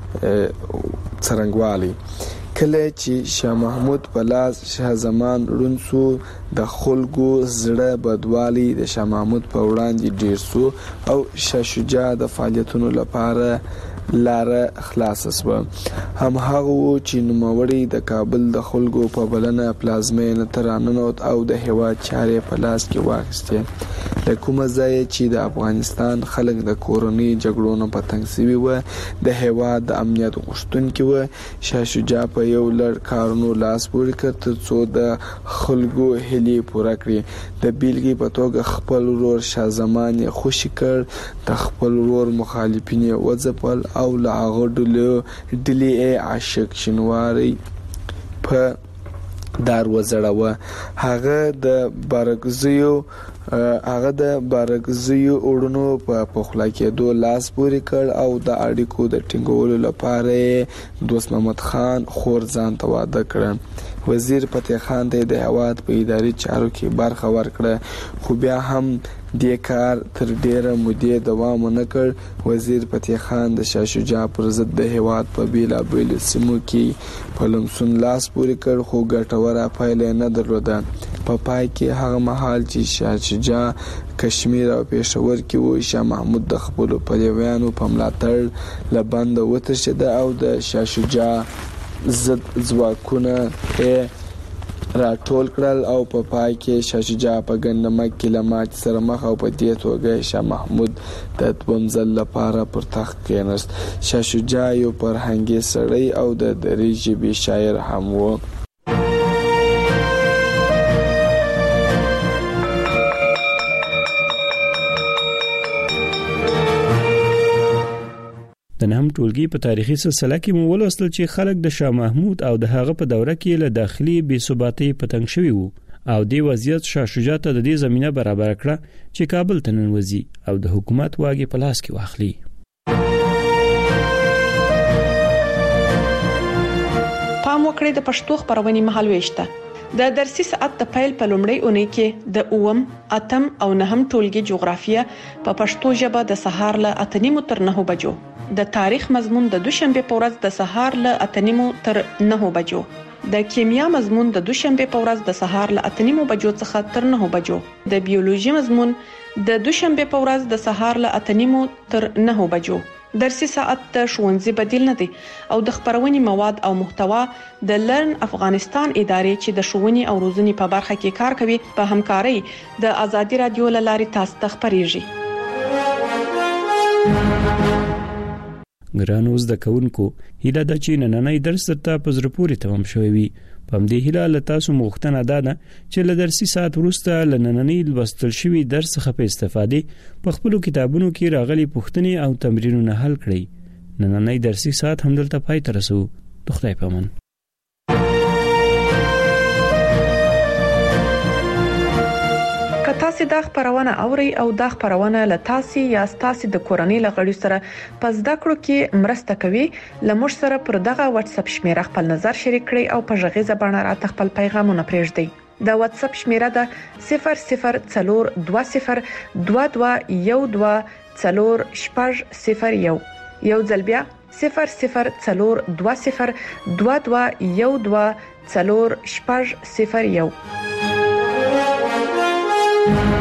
څرنګوالی کله چې شاه محمود په لاس شاه زمان ړوند شو، د خلکو زړه بدوالی د شاه محمود په وړاندې ډیر شو او شاه شجاع د فعالیتونو لپاره لاره خلاصه شوه. هماغه و چې نوموړي د کابل د خلکو په بلنه پلازمینه ته راننوت او د هیواد چارې په لاس کې واخیستې. له کومه ځایه چې د افغانستان خلک د کورنۍ جګړو نه په تنګ شوي وه، د هیواد د امنیت غوښتونکي وه، شاه شجاع په یو لړ کارونو لاس پورې کړ تر څو د خلکو هیلې پوره کړي. د بیلګې په توګه خپل ورور شاه زمان یې خوشي کړ، د خپل ورور مخالفین یې وځپل او له هغه ډلې عاشق شینواری په دار وزړوه. هغه د بارګزیو وړونو په پخلا کېدو لاس پورې کړ او د اړیکو د ټینګولو لپاره دوست محمد خان خور ځان ته واده کړ. وزیر فتح خان ته د هیواد په اداري چارو کې برخه ورکړه، خو بیا هم دې کار تر ډیره مودې دوام ونه کړ. وزیر فتح خان د شاه شجاع پر ضد د هیواد په بیلابیلو سیمو کې په لمسون لاس پورې کړ، خو ګټوره پایله نه درلوده. په پای کې هغه مهال چې شاه شجاع کشمیر او پېښور کې و، شاه محمود د خپلو پلویانو په ملاتړ له بنده وتښتېد او د شاه شجاع ضد ځواکونه راټول کړل او په پای کې شاه شجاع په ګندمک کې له ماتې سره مخ او په دې توګه شاه محمود د دویم ځل لپاره پر تخت کېناست. شاه شجاع یو فرهنګي سړی او د دري ژبې شاعر هم و. د نهم ټولګي په تاریخي سلسله کې مو ولوستل چې خلک د شاه محمود او د هغه په دوره کې له داخلي بې ثباتۍ په تنګ شوي وو او دې وضعیت شاه شجاع ته د دې زمينه برابر کړه چې کابل ته ننوځي او د حکومت واګې په لاس کې واخلي. پام وکړئ د پښتو خبرونې مهال وېشته د درسي ساعت د پیل په لومړۍ اونۍ کې د 8م، 8م او 9م ټولګي جغرافیه په پښتو ژبه د سهار له 8:30 تر 9 بجو، د تاریخ مضمون د دوشنبه په ورځ د سهار له 8:30 تر 9 بجو، د کیمیا مضمون د دوشنبه په ورځ د سهار له 8:30 بجو څخه تر 9 بجو، د بیولوژي مضمون د دوشنبه په ورځ د سهار له 8:30 تر 9 بجو. درسي ساعت د ښوونځي بدیل نه دی او د خبرونې مواد او محتوا د لرن افغانستان ادارې چې د ښوونې او روزنې په برخه کې کار کوي په همکارۍ د ازادي رادیو لارې تاسو ته خبريږي. ګرانو زده کوونکو، هیله ده چې نننۍ درس ته په زړه پورې تمام شوی وي. په همدې هیله له تاسو مغوښتنه ده چې له درسي ساعت وروسته له نننۍ لوستل شوي درس څخه په استفادې په خپلو کتابونو کې راغلي پوښتنې او تمرینونه حل کړئ. نننۍ درسي ساعت همدلته پای ته رسو. د خدای په امان. تاسو دا خبرونه اوري او دا خبرونه له تاسو یا تاسو د کورنۍ لغړی سره پس دا کړو کې مرسته کوي. لمر سره پر دغه واتس اپ شمیره خپل نظر شریک کړئ او په ژغې زبانه راته خپل پیغامونه پرېږدئ. دا واتس اپ شمیره ده 002012124001. یو ځل بیا 002012124001.